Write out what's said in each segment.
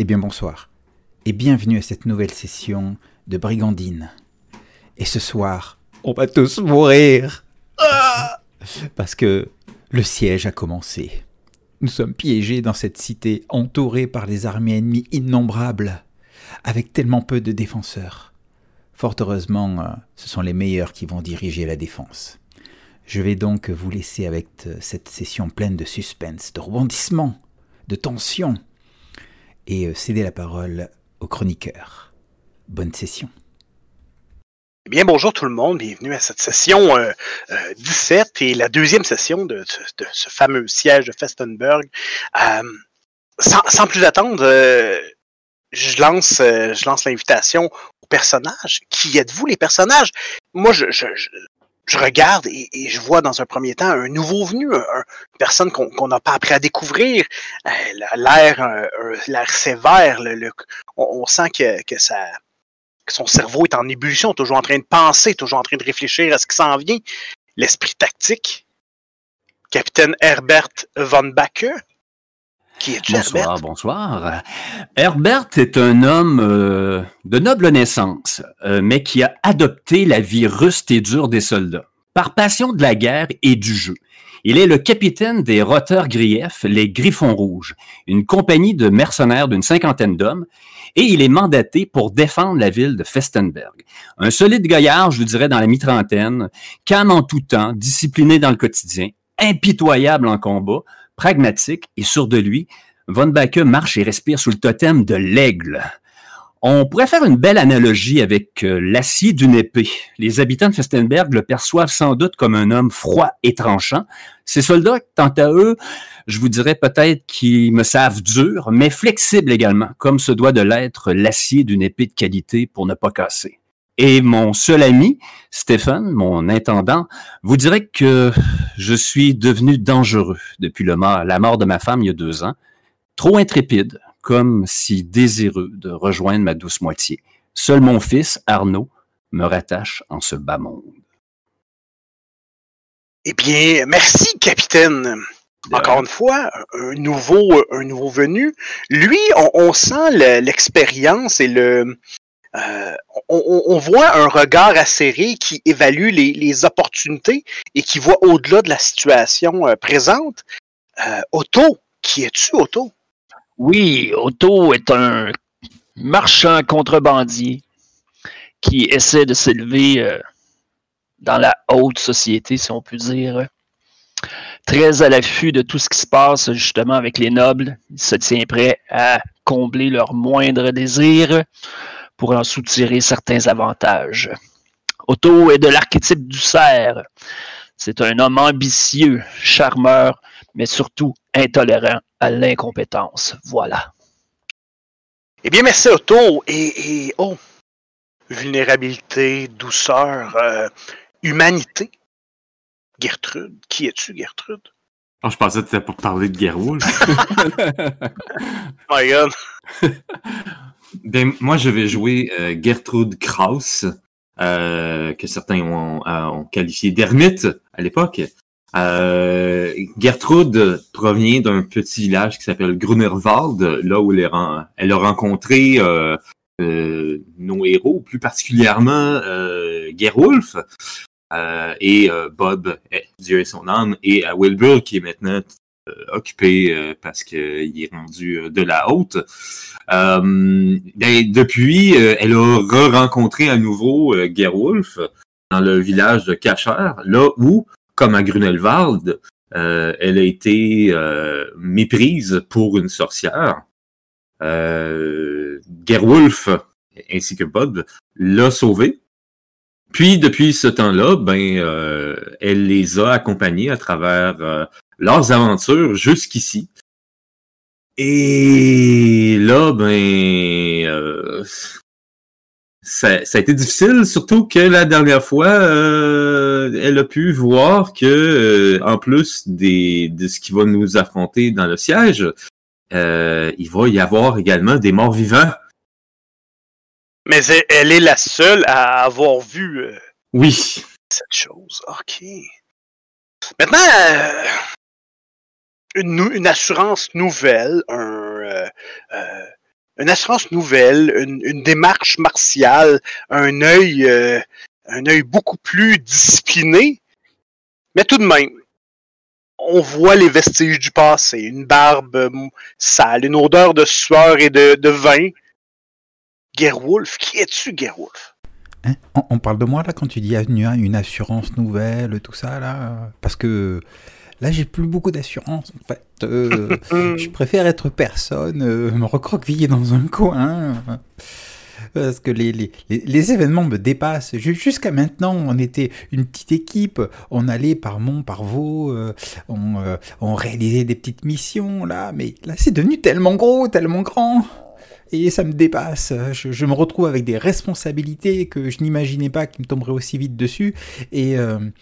Eh bien bonsoir, et bienvenue à cette nouvelle session de Brigandine. Et ce soir, on va tous mourir parce que le siège a commencé. Nous sommes piégés dans cette cité entourée par des armées ennemies innombrables, avec tellement peu de défenseurs. Fort heureusement, ce sont les meilleurs qui vont diriger la défense. Je vais donc vous laisser avec cette session pleine de suspense, de rebondissements, de tension, et céder la parole au chroniqueur. Bonne session. Eh bien, bonjour tout le monde, bienvenue à cette session 17 et la deuxième session de ce fameux siège de Festenberg. Sans plus attendre, je lance l'invitation aux personnages. Qui êtes-vous, les personnages? Moi, je regarde et je vois dans un premier temps un nouveau venu, une personne qu'on n'a pas appris à découvrir. L'air sévère, on sent que son cerveau est en ébullition, toujours en train de penser, toujours en train de réfléchir à ce qui s'en vient. L'esprit tactique. Capitaine Herbert von Backe. Qui es-tu, Herbert? Bonsoir. Herbert est un homme de noble naissance, mais qui a adopté la vie ruste et dure des soldats, par passion de la guerre et du jeu. Il est le capitaine des Rotters Grief, les Griffons Rouges, une compagnie de mercenaires d'une 50aine d'hommes, et il est mandaté pour défendre la ville de Festenberg. Un solide gaillard, je vous dirais, dans la mi-trentaine, calme en tout temps, discipliné dans le quotidien, impitoyable en combat, pragmatique et sûr de lui, von Backe marche et respire sous le totem de l'aigle. On pourrait faire une belle analogie avec l'acier d'une épée. Les habitants de Festenberg le perçoivent sans doute comme un homme froid et tranchant. Ces soldats, quant à eux, je vous dirais peut-être qu'ils me savent dur, mais flexible également, comme se doit de l'être l'acier d'une épée de qualité pour ne pas casser. Et mon seul ami, Stéphane, mon intendant, vous dirait que je suis devenu dangereux depuis la mort de ma femme il y a 2 ans. Trop intrépide, comme si désireux de rejoindre ma douce moitié. Seul mon fils, Arnaud, me rattache en ce bas monde. Eh bien, merci, capitaine. Encore une fois, un nouveau venu. Lui, on sent l'expérience et on voit un regard acéré qui évalue les opportunités et qui voit au-delà de la situation présente. Otto, qui es-tu, Otto? Oui, Otto est un marchand contrebandier qui essaie de s'élever dans la haute société, si on peut dire. Très à l'affût de tout ce qui se passe justement avec les nobles. Il se tient prêt à combler leurs moindres désirs pour en soutirer certains avantages. Otto est de l'archétype du cerf. C'est un homme ambitieux, charmeur, mais surtout intolérant à l'incompétence. Voilà. Eh bien, merci, Otto. Vulnérabilité, douceur, humanité. Gertrude. Qui es-tu, Gertrude? Oh, je pensais que tu étais pour parler de Gerwolf. Oh my God. Ben, moi, je vais jouer Gertrude Kraus, que certains ont qualifié d'ermite à l'époque. Gertrude provient d'un petit village qui s'appelle Grunerwald, là où elle a rencontré nos héros, plus particulièrement Gerwolf et Bob, Dieu et son âme, et Wilbur qui est maintenant occupé parce qu'il est rendu de la haute. Depuis, elle a re-rencontré à nouveau Gerwolf dans le village de Kacher, là où, comme à Grunewald, elle a été méprise pour une sorcière. Gerwolf, ainsi que Bob, l'a sauvée. Puis, depuis ce temps-là, elle les a accompagnés à travers leurs aventures jusqu'ici. Et là, ça a été difficile, surtout que la dernière fois, elle a pu voir que, en plus de ce qui va nous affronter dans le siège, il va y avoir également des morts vivants. Mais elle est la seule à avoir vu Oui. cette chose. OK. Maintenant, une assurance nouvelle, une assurance nouvelle, une démarche martiale, un œil beaucoup plus discipliné, mais tout de même, on voit les vestiges du passé, une barbe sale, une odeur de sueur et de vin. Gerwolf, qui es-tu, Gerwolf? Hein, on parle de moi là quand tu dis une assurance nouvelle, tout ça là, parce que là j'ai plus beaucoup d'assurance en fait. Je préfère être personne, me recroqueviller dans un coin. Parce que les événements me dépassent. Jusqu'à maintenant, on était une petite équipe. On allait par Mont, par Vaux. On réalisait des petites missions, là. Mais là, c'est devenu tellement gros, tellement grand. Et ça me dépasse. Je me retrouve avec des responsabilités que je n'imaginais pas qui me tomberaient aussi vite dessus. Et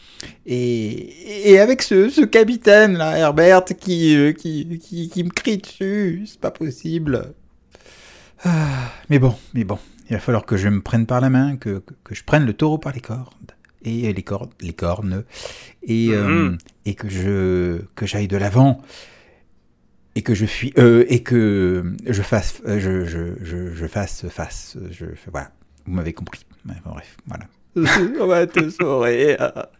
avec ce capitaine, là, Herbert, qui me crie dessus. C'est pas possible. Mais bon, il va falloir que je me prenne par la main, que je prenne le taureau par les cordes, et les cornes, et que j'aille de l'avant, et que je fuis, et que je fasse, voilà, vous m'avez compris. Bref, voilà. On va te sauver.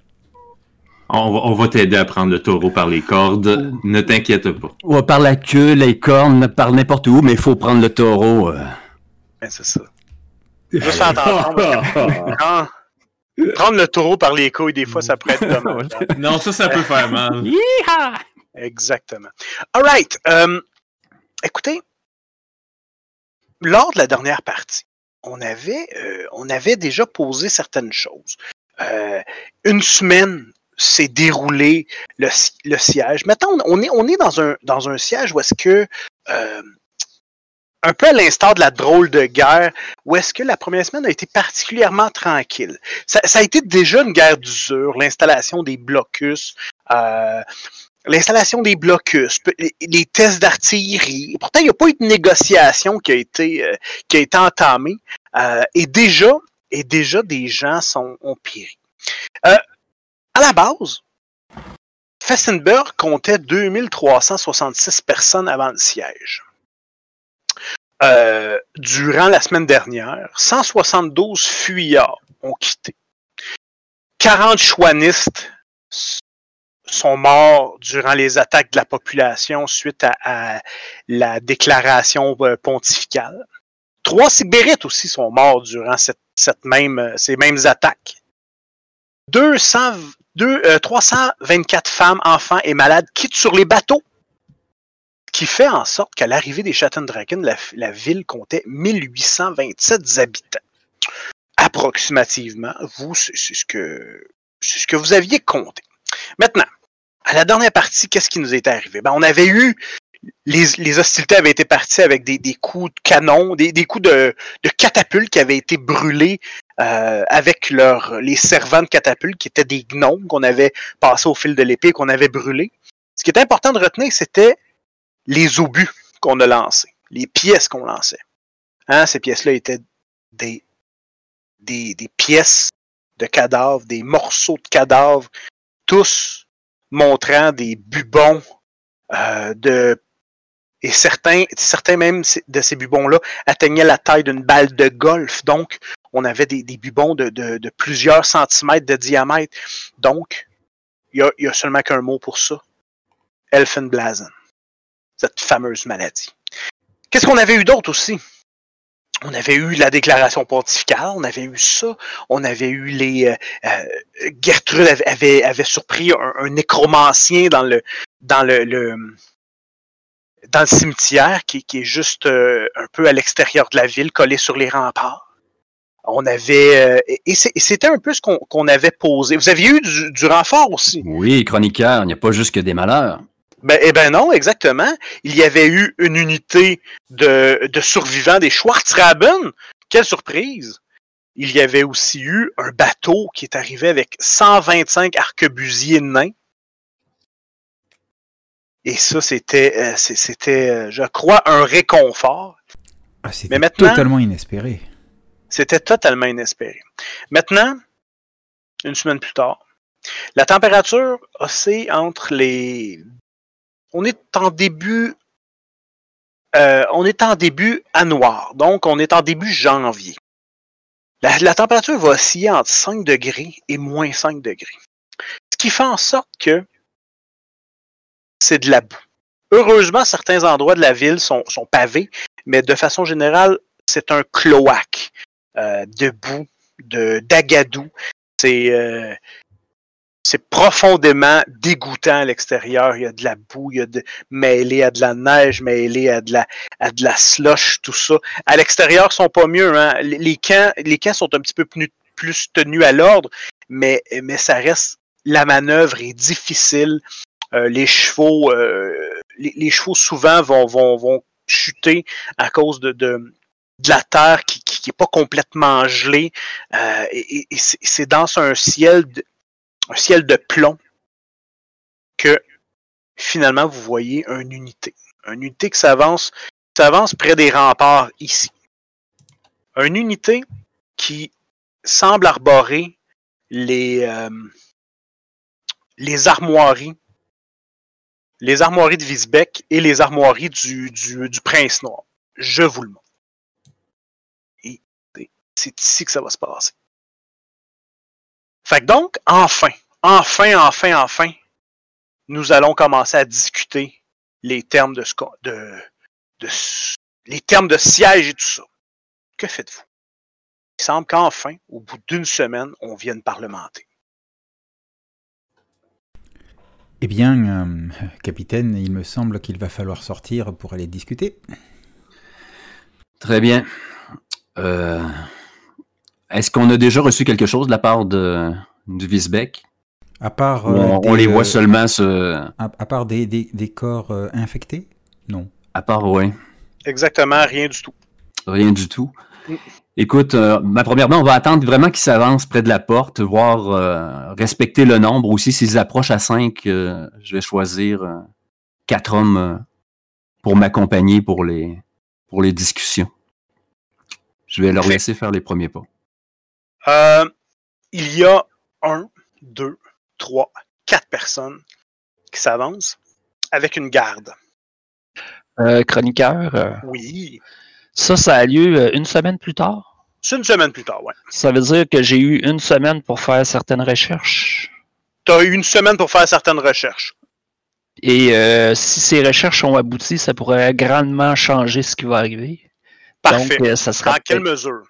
On va t'aider à prendre le taureau par les cordes. Ne t'inquiète pas. Ouais, par la queue, les cornes, par n'importe où, mais il faut prendre le taureau. Ben, c'est ça. Juste faire attention. Prendre le taureau par les couilles, des fois, ça pourrait être dommage. Non, ça peut faire mal. Exactement. All right. Écoutez, lors de la dernière partie, on avait déjà posé certaines choses. Une semaine s'est déroulé le siège. Maintenant, on est dans un siège où est-ce que, un peu à l'instar de la drôle de guerre, où est-ce que la première semaine a été particulièrement tranquille. Ça a été déjà une guerre d'usure, l'installation des blocus, les tests d'artillerie. Pourtant, il n'y a pas eu de négociation qui a été entamée. Et déjà, des gens ont péri. À la base, Fessenberg comptait 2366 personnes avant le siège. Durant la semaine dernière, 172 fuyards ont quitté. 40 chouanistes sont morts durant les attaques de la population suite à la déclaration pontificale. 3 sibérites aussi sont morts durant ces mêmes attaques. 324 femmes, enfants et malades quittent sur les bateaux, qui fait en sorte qu'à l'arrivée des Schattendraken, la ville comptait 1827 habitants. Approximativement, c'est ce que vous aviez compté. Maintenant, à la dernière partie, qu'est-ce qui nous était arrivé? On avait eu, les hostilités avaient été parties avec des coups de canon, des coups de catapultes qui avaient été brûlés avec les servants de catapultes qui étaient des gnomes qu'on avait passés au fil de l'épée, qu'on avait brûlés. Ce qui est important de retenir, c'était les obus qu'on a lancés, les pièces qu'on lançait. Ces pièces-là étaient des pièces de cadavres, des morceaux de cadavres, tous montrant des bubons et certains même de ces bubons-là atteignaient la taille d'une balle de golf. Donc, on avait des bubons de plusieurs centimètres de diamètre. Donc, il y a seulement qu'un mot pour ça. Elfenblasen. Cette fameuse maladie. Qu'est-ce qu'on avait eu d'autre aussi? On avait eu la déclaration pontificale, on avait eu ça, on avait eu Gertrude avait surpris un nécromancien dans le cimetière qui est juste un peu à l'extérieur de la ville, collé sur les remparts. On avait et c'était un peu ce qu'on avait posé. Vous aviez eu du renfort aussi. Oui, chroniqueur, il n'y a pas juste que des malheurs. Non, exactement. Il y avait eu une unité de survivants des Schwarzraben. Quelle surprise! Il y avait aussi eu un bateau qui est arrivé avec 125 arquebusiers nains. Et ça, c'était, je crois, un réconfort. C'était totalement inespéré. C'était totalement inespéré. Maintenant, une semaine plus tard, la température oscille entre les... On est en début on est en début à noir, donc on est en début janvier. La température va osciller entre 5 degrés et moins 5 degrés. Ce qui fait en sorte que c'est de la boue. Heureusement, certains endroits de la ville sont pavés, mais de façon générale, c'est un cloaque de boue, d'agadou. C'est profondément dégoûtant à l'extérieur. Il y a de la boue, mêlé à de la neige, mêlé à de la slush, tout ça. À l'extérieur, ils sont pas mieux. Hein? Les camps sont un petit peu plus tenus à l'ordre, mais ça reste. La manœuvre est difficile. Les chevaux souvent vont chuter à cause de la terre qui est pas complètement gelée. Et c'est dans un ciel de plomb que finalement vous voyez une unité. Une unité qui s'avance près des remparts ici. Une unité qui semble arborer les armoiries. Les armoiries de Visbeck et les armoiries du Prince Noir. Je vous le montre. Et c'est ici que ça va se passer. Fait que donc, enfin, nous allons commencer à discuter les termes les termes de siège et tout ça. Que faites-vous? Il semble qu'enfin, au bout d'une semaine, on vienne parlementer. Eh bien, capitaine, il me semble qu'il va falloir sortir pour aller discuter. Très bien. Est-ce qu'on a déjà reçu quelque chose de la part du Visbeck? À part on les voit seulement à part des corps infectés? Non. À part, oui. Exactement, rien du tout. Rien du tout. Écoute, premièrement, on va attendre vraiment qu'ils s'avancent près de la porte, voir respecter le nombre. Aussi, s'ils approchent à 5, je vais choisir 4 hommes pour m'accompagner pour les discussions. Je vais leur laisser faire les premiers pas. Il y a 1, 2, 3, 4 personnes qui s'avancent avec une garde. Chroniqueur, Oui. ça a lieu une semaine plus tard? C'est une semaine plus tard, oui. Ça veut dire que j'ai eu une semaine pour faire certaines recherches. Tu as eu une semaine pour faire certaines recherches. Et si ces recherches ont abouti, ça pourrait grandement changer ce qui va arriver. Parfait. Donc, ça sera dans quelle mesure?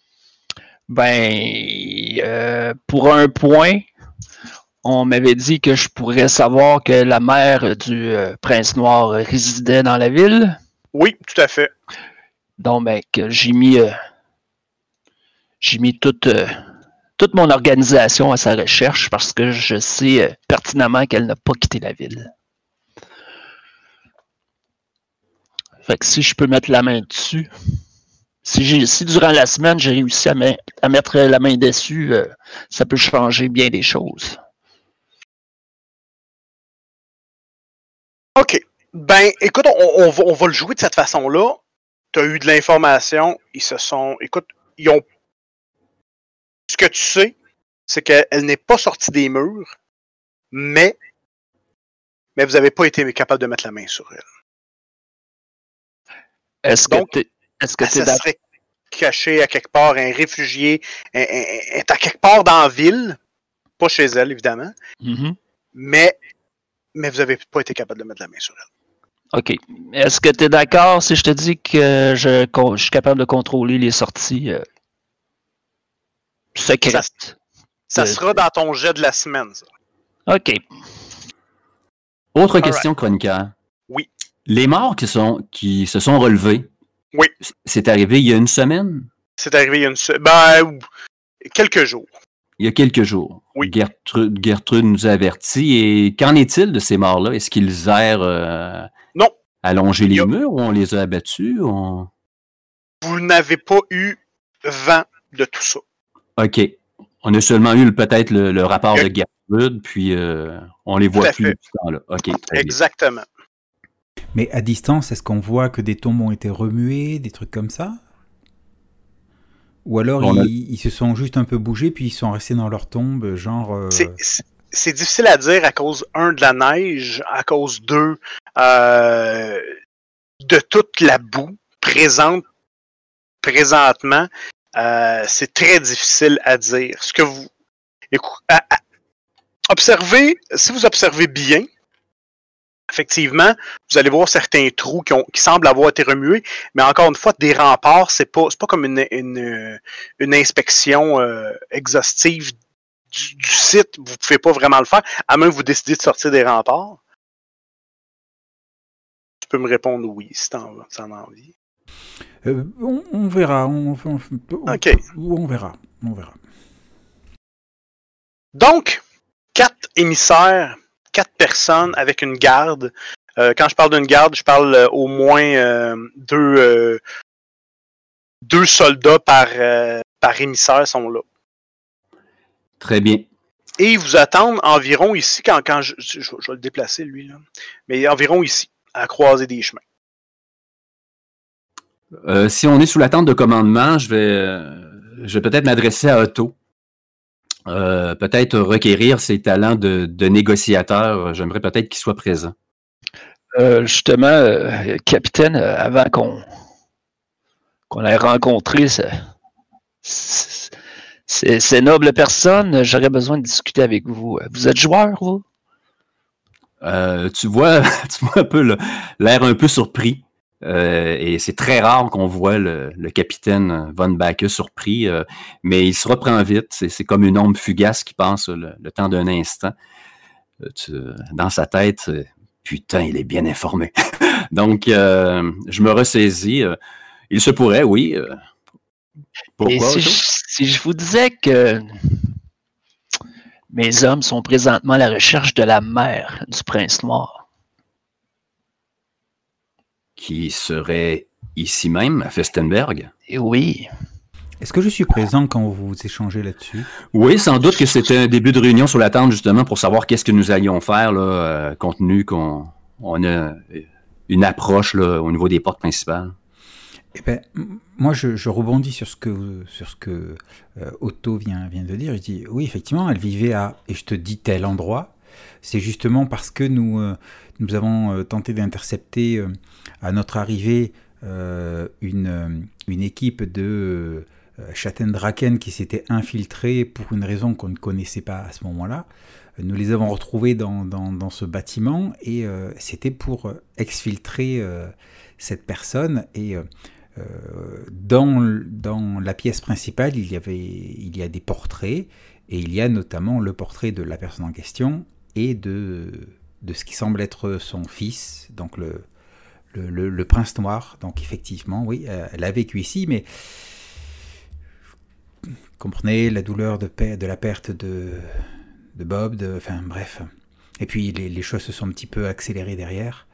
Pour un point, on m'avait dit que je pourrais savoir que la mère du Prince Noir résidait dans la ville. Oui, tout à fait. Donc, que j'ai mis toute mon organisation à sa recherche parce que je sais pertinemment qu'elle n'a pas quitté la ville. Fait que si je peux mettre la main dessus, si durant la semaine j'ai réussi à mettre la main dessus, ça peut changer bien des choses. OK. Ben, écoute, on va le jouer de cette façon-là. Tu as eu de l'information. Ils ont. Ce que tu sais, c'est qu'elle n'est pas sortie des murs, mais vous n'avez pas été capable de mettre la main sur elle. Est-ce que tu serait cachée à quelque part, un réfugié, est à quelque part dans la ville, pas chez elle, évidemment, mais vous n'avez pas été capable de mettre la main sur elle. OK. Est-ce que tu es d'accord si je te dis que je suis capable de contrôler les sorties secrètes? Ça sera dans ton jet de la semaine, ça. OK. Autre question, chroniqueur. Oui. Les morts qui se sont relevés, oui. C'est arrivé il y a une semaine? C'est arrivé il y a quelques jours. Il y a quelques jours. Oui. Gertrude nous a avertis. Et qu'en est-il de ces morts-là? Est-ce qu'ils errent non. À longer les murs ou on les a abattus? Vous n'avez pas eu vent de tout ça. OK. On a seulement eu peut-être le rapport de Gertrude, puis on les voit plus depuis ce temps-là. OK. Exactement. Bien. Mais à distance, est-ce qu'on voit que des tombes ont été remuées, des trucs comme ça? Ou alors ils se sont juste un peu bougés puis ils sont restés dans leur tombe, genre... C'est difficile à dire à cause, 1, de la neige, à cause 2, de toute la boue présentement, c'est très difficile à dire. Ce que vous observez, si vous observez bien, effectivement, vous allez voir certains trous qui semblent avoir été remués, mais encore une fois, des remparts, c'est pas comme une inspection exhaustive du site. Vous pouvez pas vraiment le faire, à moins que vous décidiez de sortir des remparts. Tu peux me répondre oui, si t'en as envie. On verra. OK. On verra. Donc, 4 émissaires, 4 personnes avec une garde. Quand je parle d'une garde, je parle au moins 2 soldats par émissaire sont là. Très bien. Et ils vous attendent environ ici, quand je vais le déplacer lui, là, mais environ ici, à croiser des chemins. Si on est sous l'attente de commandement, je vais peut-être m'adresser à Otto. Peut-être requérir ses talents de négociateur. J'aimerais peut-être qu'il soit présent. Justement, capitaine, avant qu'on ait rencontré ces nobles personnes, j'aurais besoin de discuter avec vous. Vous êtes joueur, vous? Tu vois un peu l'air un peu surpris. Et c'est très rare qu'on voit le capitaine Von Backe surpris, mais il se reprend vite. C'est comme une ombre fugace qui passe le temps d'un instant. Dans sa tête, putain, il est bien informé. Donc, je me ressaisis. Il se pourrait, oui. Pourquoi? Et si je vous disais que mes hommes sont présentement à la recherche de la mère du prince noir. Qui serait ici même, à Festenberg? Et oui. Est-ce que je suis présent quand vous échangez là-dessus? Oui, sans doute que c'était un début de réunion sur la tente, justement, pour savoir qu'est-ce que nous allions faire, là, compte tenu qu'on a une approche là, au niveau des portes principales. Eh ben, moi, je rebondis sur ce que Otto vient de dire. Je dis, oui, effectivement, elle vivait à, et je te dis tel endroit. C'est justement parce que nous avons tenté d'intercepter à notre arrivée une équipe de Schattendraken qui s'était infiltrée pour une raison qu'on ne connaissait pas à ce moment-là. Nous les avons retrouvés dans ce bâtiment et c'était pour exfiltrer cette personne. Et dans la pièce principale, il y a des portraits et il y a notamment le portrait de la personne en question et de ce qui semble être son fils, donc le prince noir. Donc effectivement, oui, elle a vécu ici, mais vous comprenez la douleur de la perte de Bob, enfin bref. Et puis les choses se sont un petit peu accélérées derrière.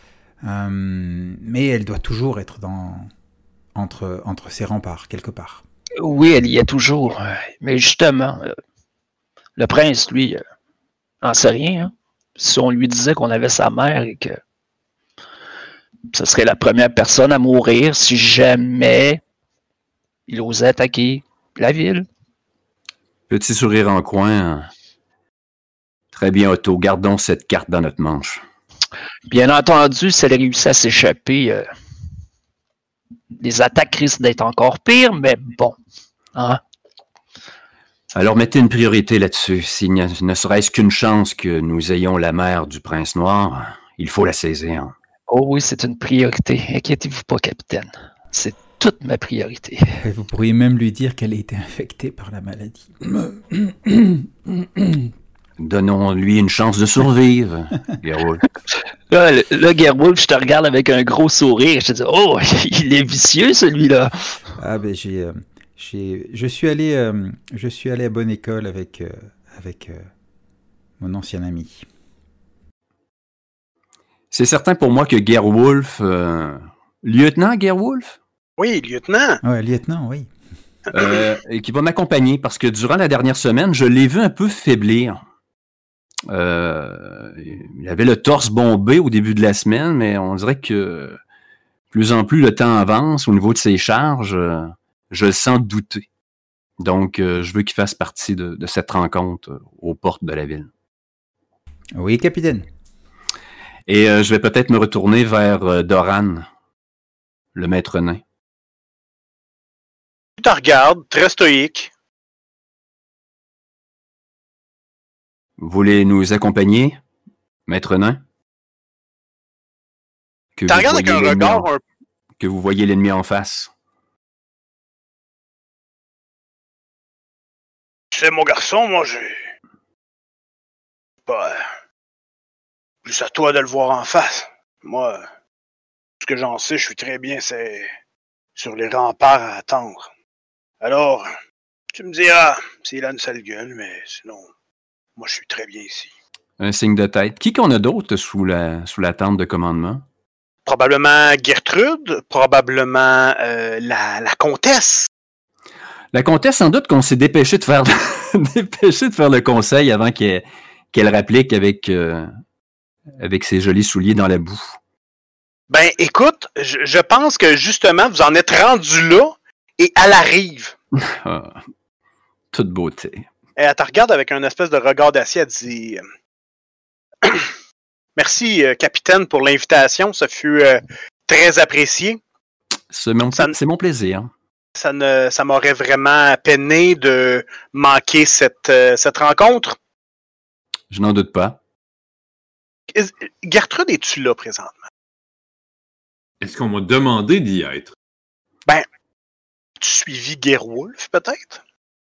Mais elle doit toujours être entre ses remparts, quelque part. Oui, elle y est toujours. Mais justement, le prince, lui, n'en sait rien. Hein? Si on lui disait qu'on avait sa mère et que ce serait la première personne à mourir si jamais il osait attaquer la ville. Petit sourire en coin. Très bien, Otto. Gardons cette carte dans notre manche. Bien entendu, si elle réussit à s'échapper, les attaques risquent d'être encore pires, mais bon. Hein? Alors, mettez une priorité là-dessus. S'il ne serait-ce qu'une chance que nous ayons la mère du prince noir, il faut la saisir. Oh oui, c'est une priorité. Inquiétez-vous pas, capitaine. C'est toute ma priorité. Et vous pourriez même lui dire qu'elle a été infectée par la maladie. Donnons-lui une chance de survivre, Gerwolf. Là, Gerwolf, je te regarde avec un gros sourire. Je te dis, oh, il est vicieux, celui-là. Ah ben je suis allé à bonne école avec mon ancien ami. C'est certain pour moi que Gerwolf, lieutenant Gerwolf? Oui, lieutenant. Ouais, lieutenant, oui. Et qui va m'accompagner parce que durant la dernière semaine, je l'ai vu un peu faiblir. Il avait le torse bombé au début de la semaine, mais on dirait que plus en plus le temps avance au niveau de ses charges, je le sens douter. Donc, je veux qu'il fasse partie de cette rencontre aux portes de la ville. Oui, capitaine. Et je vais peut-être me retourner vers Doran le maître nain. Tu te regardes, très stoïque. Vous voulez nous accompagner, maître nain? Tu regardes avec un regard que vous voyez l'ennemi en face. Tu sais, mon garçon, moi, j'ai... Bah... Plus à toi de le voir en face. Moi, ce que j'en sais, je suis très bien, c'est sur les remparts à attendre. Alors, tu me diras s'il a une sale gueule, mais sinon, moi, je suis très bien ici. Un signe de tête. Qui qu'on a d'autre sous la tente de commandement? Probablement Gertrude, probablement la comtesse. La comtesse, sans doute qu'on s'est dépêché de faire le conseil avant qu'elle rapplique avec ses jolis souliers dans la boue. Ben, écoute, je pense que justement, vous en êtes rendu là et elle arrive. Toute beauté. Et elle te regarde avec un espèce de regard d'acier, elle dit merci, capitaine, pour l'invitation. Ça fut très apprécié. C'est mon plaisir. Ça m'aurait vraiment peiné de manquer cette rencontre. Je n'en doute pas. Gertrude, es-tu là présentement? Est-ce qu'on m'a demandé d'y être? Ben, as-tu suivi Gerwolf, peut-être?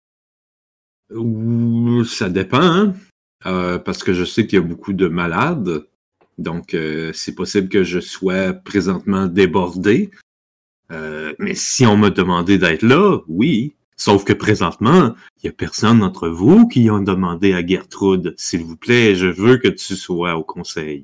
Ça dépend, hein? Parce que je sais qu'il y a beaucoup de malades. Donc, c'est possible que je sois présentement débordé. Mais si on m'a demandé d'être là, oui. Sauf que présentement, il n'y a personne d'entre vous qui ont demandé à Gertrude. S'il vous plaît, je veux que tu sois au conseil.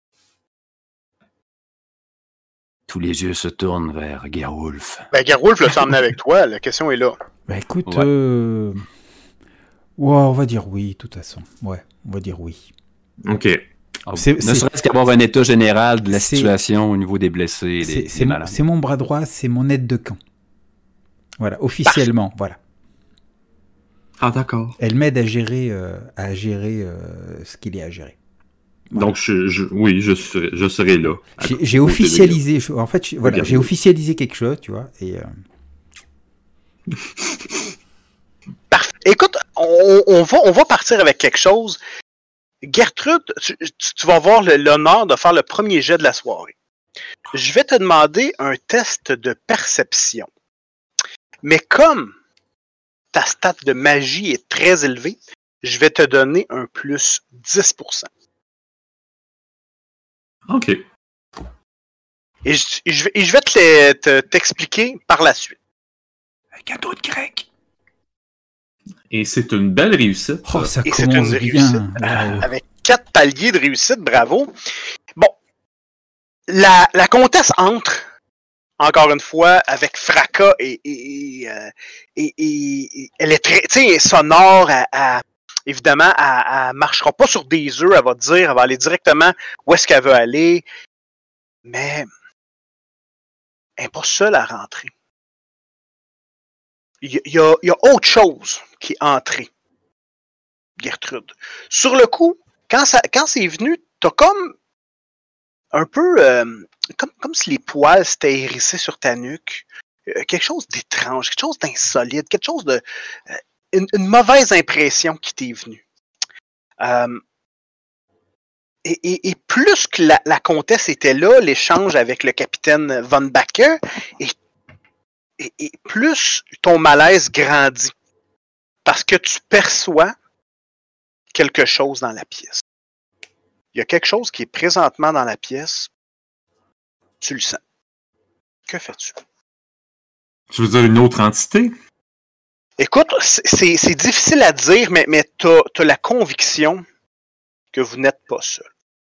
Tous les yeux se tournent vers Gerwolf. Ben, Gerwolf l'a emmené avec toi. La question est là. Ben écoute, Ouais. Ouais, on va dire oui, de toute façon. Ouais, on va dire oui. OK. Ne serait-ce qu'avoir un état général de la c'est- situation au niveau des blessés et des C'est malades. mon bras droit, c'est mon aide de camp. Voilà, officiellement, voilà. Ah, d'accord. Elle m'aide à gérer ce qu'il y a à gérer. Voilà. Donc, oui, je serai là. J'ai officialisé, en fait, j'ai officialisé quelque chose, tu vois, et Parfait. Écoute, on va partir avec quelque chose. Gertrude, tu vas avoir l'honneur de faire le premier jet de la soirée. Je vais te demander un test de perception. Mais comme ta stat de magie est très élevée, je vais te donner un plus 10%. OK. Et je vais t'expliquer par la suite. Un cadeau de grec. Et c'est une belle réussite. oh, ça Et c'est commence une bien. réussite. Bravo. Avec 4 paliers de réussite, bravo. Bon, la comtesse entre, encore une fois, avec fracas et elle est très, tu sais, sonore, évidemment, elle marchera pas sur des œufs, elle va aller directement où est-ce qu'elle veut aller, mais elle n'est pas seule à rentrer. Il y a autre chose qui est entrée, Gertrude. Sur le coup, quand c'est venu, t'as comme un peu comme si les poils s'étaient hérissés sur ta nuque. Quelque chose d'étrange, quelque chose d'insolite, quelque chose de... une mauvaise impression qui t'est venue. Et plus que la comtesse était là, l'échange avec le capitaine Von Backer, et plus ton malaise grandit. Parce que tu perçois quelque chose dans la pièce. Il y a quelque chose qui est présentement dans la pièce. Tu le sens. Que fais-tu? Tu veux dire une autre entité? Écoute, c'est difficile à dire, mais t'as la conviction que vous n'êtes pas seul.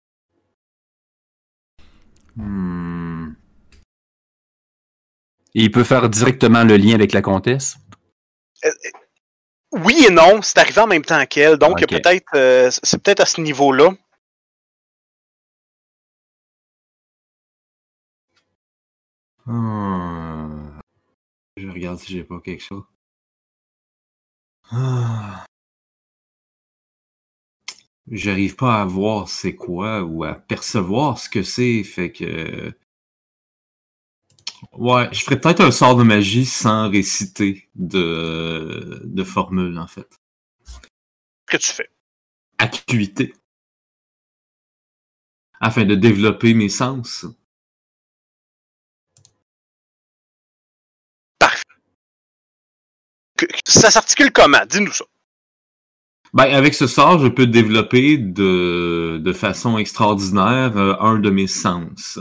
Et il peut faire directement le lien avec la comtesse? Oui et non, c'est arrivé en même temps qu'elle, donc Okay. c'est peut-être à ce niveau-là. Je regarde si j'ai pas quelque chose. J'arrive pas à voir c'est quoi ou à percevoir ce que c'est, fait que Ouais, je ferais peut-être un sort de magie sans réciter de formule, en fait. Qu'est-ce que tu fais? Acuité. Afin de développer mes sens. Parfait. Ça s'articule comment? Dis-nous ça. Ben, avec ce sort, je peux développer de façon extraordinaire un de mes sens.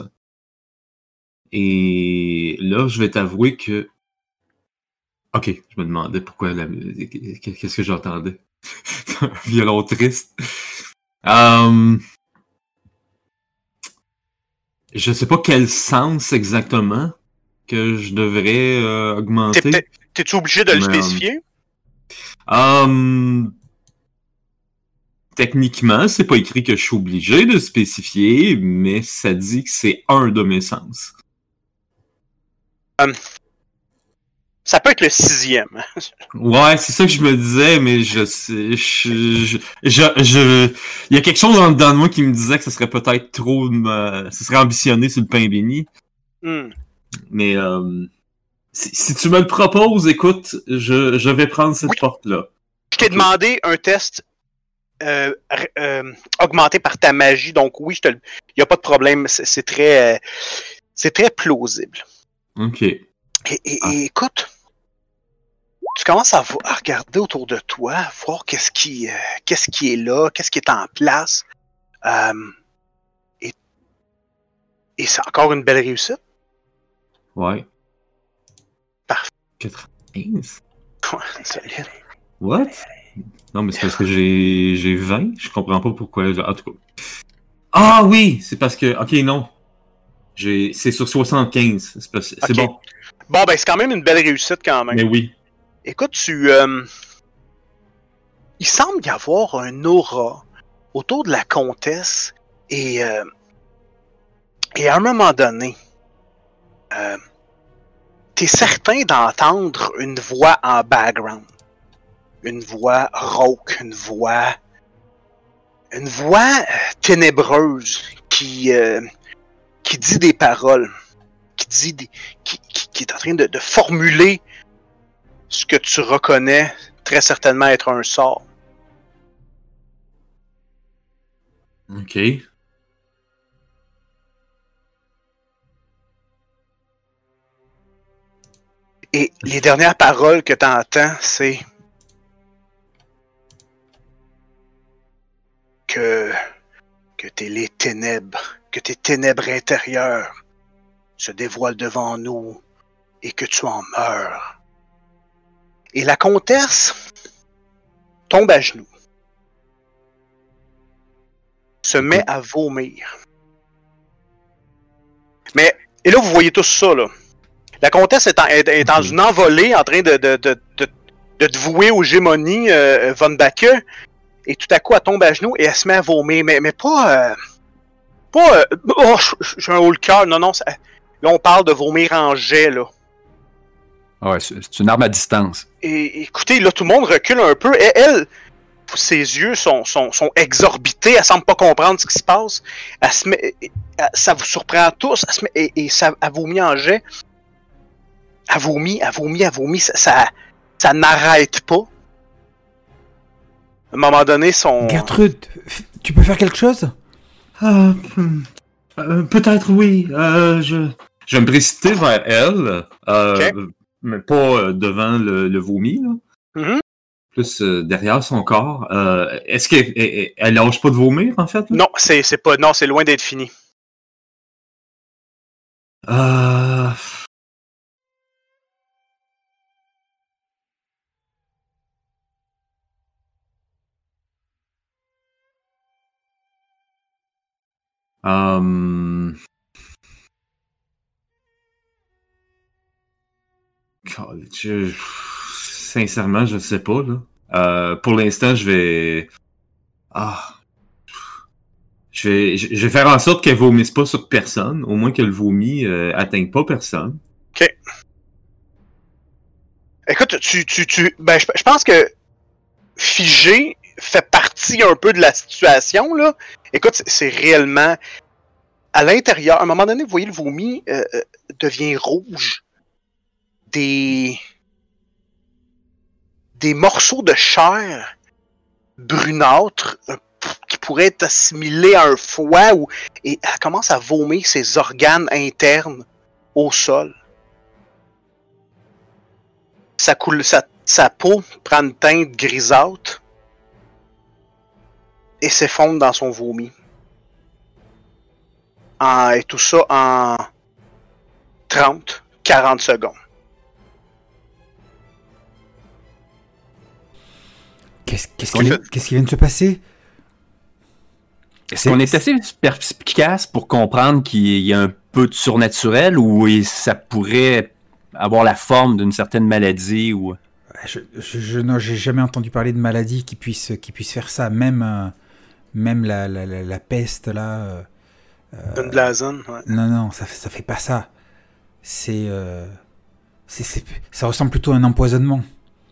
Et là, je vais t'avouer que... Ok, je me demandais pourquoi qu'est-ce que j'entendais. Un violon triste. Je sais pas quel sens exactement que je devrais augmenter. T'es-tu obligé de le spécifier? Techniquement, c'est pas écrit que je suis obligé de spécifier, mais ça dit que c'est un de mes sens. Ça peut être le 6e. Ouais, c'est ça que je me disais, mais je sais, il y a quelque chose en dedans de moi qui me disait que ce serait peut-être trop, ce serait ambitionné sur le pain béni. Mais si tu me le proposes, écoute, je vais prendre cette porte-là. Je t'ai demandé un test augmenté par ta magie, donc oui, il n'y a pas de problème, c'est très plausible. Ok. Et écoute, tu commences à regarder autour de toi, voir qu'est-ce qui est là, qu'est-ce qui est en place. Et c'est encore une belle réussite. Ouais. Parfait. 95? Ouais, solide. What? Non, mais c'est parce que j'ai 20. Je comprends pas pourquoi. En tout cas. Ah oui! C'est parce que... Ok, non. C'est sur 75. C'est okay. bon. Bon, ben c'est quand même une belle réussite quand même. Mais oui. Écoute, il semble y avoir un aura autour de la comtesse et à un moment donné, t'es certain d'entendre une voix en background. Une voix rauque, une voix ténébreuse qui dit des paroles, qui est en train de formuler ce que tu reconnais très certainement être un sort. Ok. Et les dernières paroles que tu entends, c'est que tes ténèbres intérieures se dévoilent devant nous et que tu en meurs. Et la comtesse tombe à genoux, se met à vomir. Et là, vous voyez tous ça, là. La comtesse est dans une envolée en train de te vouer aux gémonies von Backe. Et tout à coup, elle tombe à genoux et elle se met à vomir. Mais pas... oh, j'ai un haut le cœur. Non. Là, on parle de vomir en jet, là. Ouais, c'est une arme à distance. Et écoutez, là, tout le monde recule un peu. Et elle, ses yeux sont exorbités. Elle semble pas comprendre ce qui se passe. Elle se met... Ça vous surprend tous. Elle se met, et ça, elle vomit en jet. Elle vomit. Ça n'arrête pas. À un moment donné, Gertrude, tu peux faire quelque chose? Peut-être oui. Je vais me précipiter vers elle. Okay. Mais pas devant le vomi, là. Mm-hmm. Plus derrière son corps. Est-ce qu'elle lâche pas de vomir, en fait? Là? Non, c'est loin d'être fini. Sincèrement, je sais pas, là. Pour l'instant, je vais faire en sorte qu'elle vomisse pas sur personne. Au moins que le vomi atteigne pas personne. Ok. Écoute, je pense que figé fait partie un peu de la situation, là. Écoute, c'est réellement à l'intérieur, à un moment donné, vous voyez le vomi devient rouge. Des morceaux de chair brunâtre qui pourraient être assimilés à un foie et elle commence à vomir ses organes internes au sol. Sa peau prend une teinte grisâtre et s'effondre dans son vomi. Et tout ça en 30-40 secondes. Qu'est-ce qui vient de se passer? Est-ce qu'on est assez perspicace pour comprendre qu'il y a un peu de surnaturel ou ça pourrait avoir la forme d'une certaine maladie ou... J'ai jamais entendu parler de maladie qui puisse faire ça. Même la peste là. Une blasone, ouais. Non, ça fait pas ça. Ça ressemble plutôt à un empoisonnement.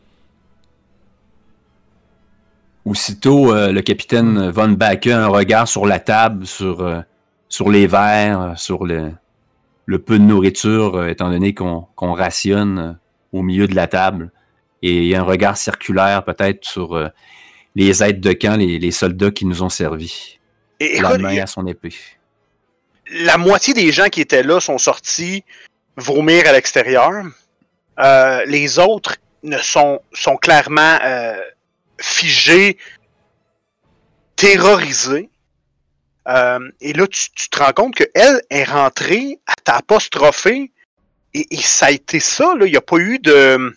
Aussitôt, le capitaine Von Backe a un regard sur la table, sur les verres, sur le peu de nourriture, étant donné qu'on rationne au milieu de la table. Et il y a un regard circulaire peut-être sur les aides de camp, les soldats qui nous ont servis. Et la main à son épée. La moitié des gens qui étaient là sont sortis vomir à l'extérieur. Les autres sont clairement figés, terrorisés. Et là, tu te rends compte qu'elle est rentrée, elle t'a apostrophé, et ça a été ça, là. Il n'y a pas eu de...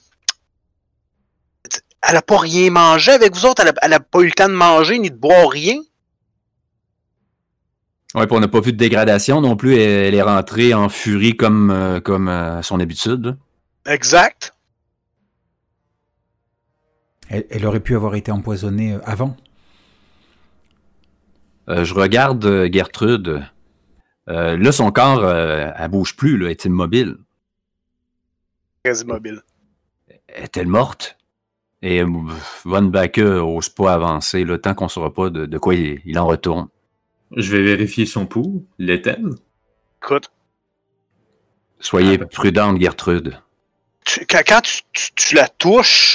Elle n'a pas rien mangé avec vous autres, elle n'a pas eu le temps de manger ni de boire rien. Oui, puis on n'a pas vu de dégradation non plus. Elle est rentrée en furie comme à son habitude. Exact. Elle aurait pu avoir été empoisonnée avant. Je regarde Gertrude. Là, son corps, elle bouge plus, là, elle est immobile. Très immobile. Est-elle morte? Et Von Backe n'ose pas avancer, le temps qu'on ne saura pas de quoi il en retourne. Je vais vérifier son pouls. L'est-elle? Écoute. Soyez prudente, Gertrude. Quand tu la touches,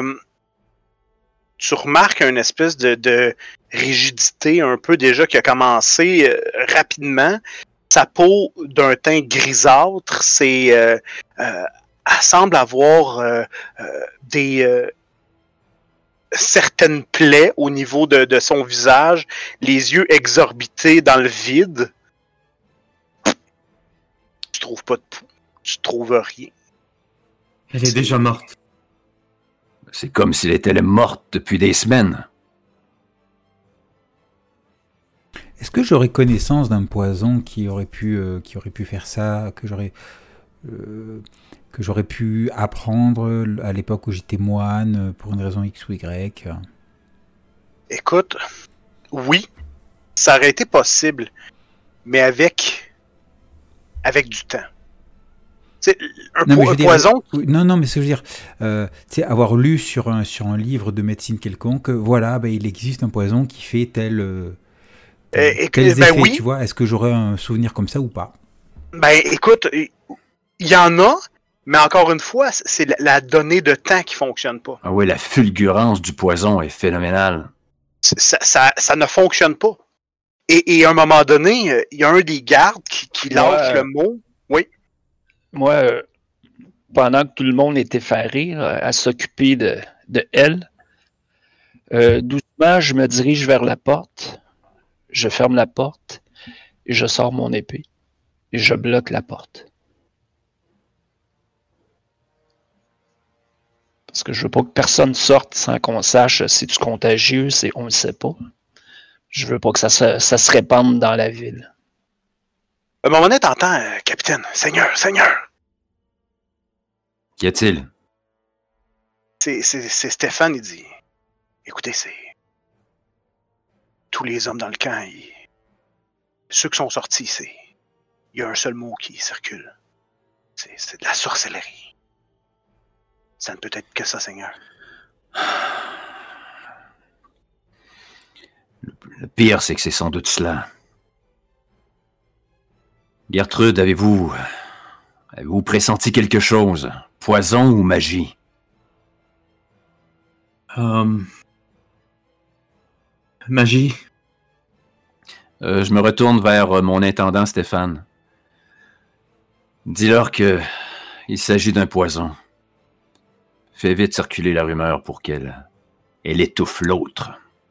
tu remarques une espèce de rigidité un peu déjà qui a commencé rapidement. Sa peau d'un teint grisâtre, elle semble avoir certaines plaies au niveau de son visage, les yeux exorbités dans le vide. Tu trouves pas de pouls, tu trouves rien. Elle est déjà morte. C'est comme si elle était morte depuis des semaines. Est-ce que j'aurais connaissance d'un poison qui aurait pu faire ça, que j'aurais pu apprendre à l'époque où j'étais moine pour une raison X ou Y? Écoute, oui, ça aurait été possible, mais avec du temps. C'est un poison. Non, mais ce que je veux dire, avoir lu sur un livre de médecine quelconque, voilà, il existe un poison qui fait tels effets, oui. tu vois. Est-ce que j'aurais un souvenir comme ça ou pas? Écoute, il y en a, mais encore une fois, c'est la donnée de temps qui fonctionne pas. Ah oui, la fulgurance du poison est phénoménale. Ça ne fonctionne pas. Et à un moment donné, il y a un des gardes qui lance le mot. Oui. Moi, pendant que tout le monde est effaré à s'occuper de elle, doucement, je me dirige vers la porte, je ferme la porte et je sors mon épée et je bloque la porte. Parce que je veux pas que personne sorte sans qu'on sache si c'est contagieux, on ne le sait pas. Je veux pas que ça se répande dans la ville. À un moment donné, t'entends, capitaine, Seigneur. Qu'y a-t-il? C'est Stéphane, il dit, écoutez, c'est tous les hommes dans le camp, ceux qui sont sortis, il y a un seul mot qui circule. C'est de la sorcellerie. Ça ne peut être que ça, Seigneur. Le pire, c'est que c'est sans doute cela. Gertrude, avez-vous pressenti quelque chose? Poison ou magie? Magie. Je me retourne vers mon intendant Stéphane. Dis-leur que il s'agit d'un poison. Fais vite circuler la rumeur pour qu'elle étouffe l'autre.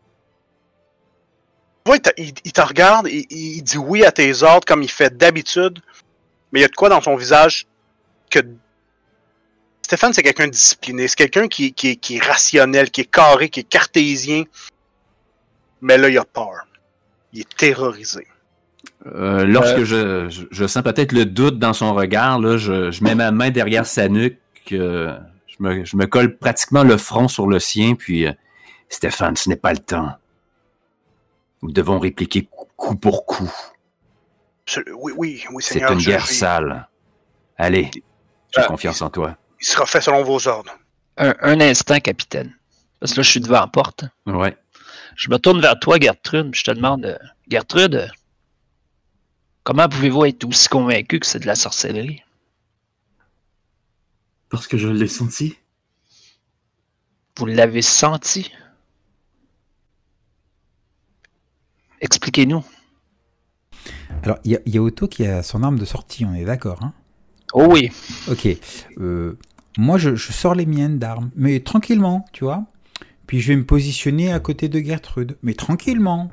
Ouais, il te regarde et il dit oui à tes ordres comme il fait d'habitude, mais il y a de quoi dans son visage que Stéphane, c'est quelqu'un de discipliné, c'est quelqu'un qui est rationnel, qui est carré, qui est cartésien, mais là, il a peur. Il est terrorisé. Lorsque je sens peut-être le doute dans son regard, là, je mets ma main derrière sa nuque, je me colle pratiquement le front sur le sien, puis Stéphane, ce n'est pas le temps. Nous devons répliquer coup pour coup. Oui, C'est Seigneur. une guerre sale. Allez, j'ai confiance en toi. Il sera fait selon vos ordres. Un instant, capitaine. Parce que là, je suis devant la porte. Ouais. Je me tourne vers toi, Gertrude. Je te demande, Gertrude, comment pouvez-vous être aussi convaincu que c'est de la sorcellerie? Parce que je l'ai senti. Vous l'avez senti? Expliquez-nous. Alors, il y a Otto qui a son arme de sortie, on est d'accord, hein? Oh oui. Ok. Moi, je sors les miennes d'armes, mais tranquillement, tu vois. Puis je vais me positionner à côté de Gertrude, mais tranquillement.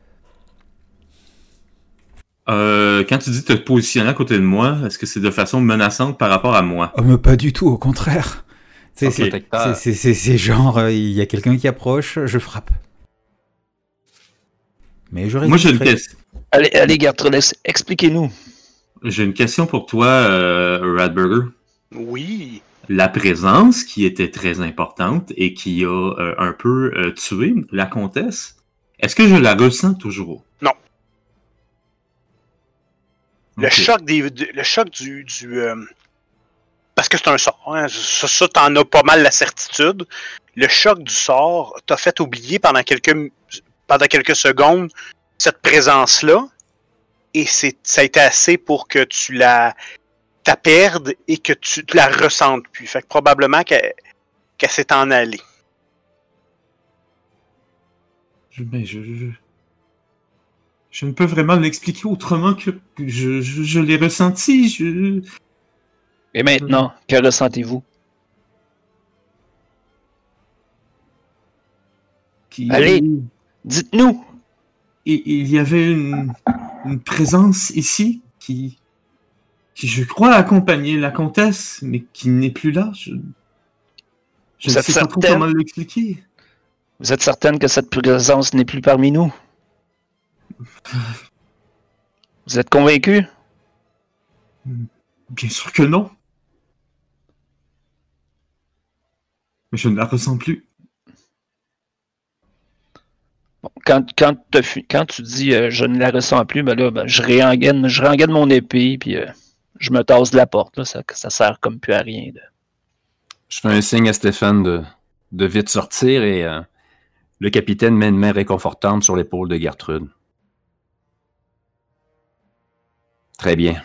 Quand tu dis te positionner à côté de moi, est-ce que c'est de façon menaçante par rapport à moi? Oh, mais pas du tout, au contraire. C'est genre, il y a quelqu'un qui approche, je frappe. Mais je Moi, j'ai une question. Allez, Gertrude, expliquez-nous. J'ai une question pour toi, Radburger. Oui. La présence qui était très importante et qui a un peu tué la comtesse, est-ce que je la ressens toujours? Non. Le Okay. choc du parce que c'est un sort, hein, ça t'en as pas mal la certitude. Le choc du sort t'a fait oublier pendant quelques secondes cette présence-là, et ça a été assez pour que tu la perdes et que tu te la ressentes plus. Fait que probablement qu'elle s'est en allée. Je ne peux vraiment l'expliquer autrement que je l'ai ressenti. Et maintenant, que ressentez-vous? Allez, dites-nous! Il y avait une présence ici qui, je crois, accompagnait la comtesse, mais qui n'est plus là. Je ne sais pas trop comment l'expliquer. Vous êtes certaine que cette présence n'est plus parmi nous? Vous êtes convaincu? Bien sûr que non. Mais je ne la ressens plus. Bon, quand tu dis je ne la ressens plus, ben là, je réengaine mon épée, puis je me tasse de la porte. Là, ça sert comme plus à rien. Je fais un signe à Stéphane de vite sortir et le capitaine met une main réconfortante sur l'épaule de Gertrude. Très bien.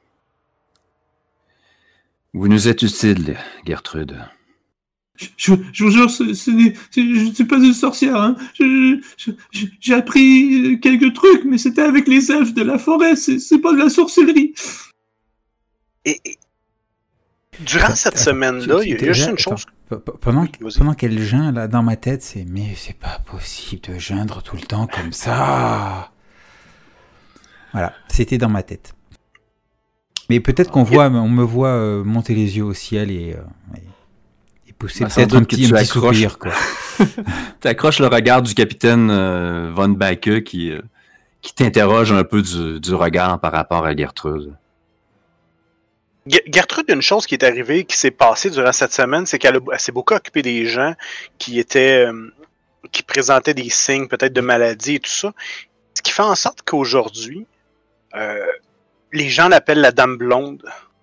Vous nous êtes utile, Gertrude. Je vous jure, je ne suis pas une sorcière. Hein. J'ai appris quelques trucs, mais c'était avec les elfes de la forêt. C'est pas de la sorcellerie. Et durant cette semaine-là, il y a juste une chose. Pendant qu'elle geint là dans ma tête, mais c'est pas possible de geindre tout le temps comme ça. Voilà, c'était dans ma tête. Mais peut-être on me voit monter les yeux au ciel et pousser peut-être un petit soupir, quoi. Tu accroches le regard du capitaine Von Backe qui t'interroge un peu du regard par rapport à Gertrude. Gertrude, une chose qui est arrivée, qui s'est passée durant cette semaine, c'est qu'elle s'est beaucoup occupée des gens qui présentaient des signes peut-être de maladie et tout ça. Ce qui fait en sorte qu'aujourd'hui, les gens l'appellent la Dame Blonde.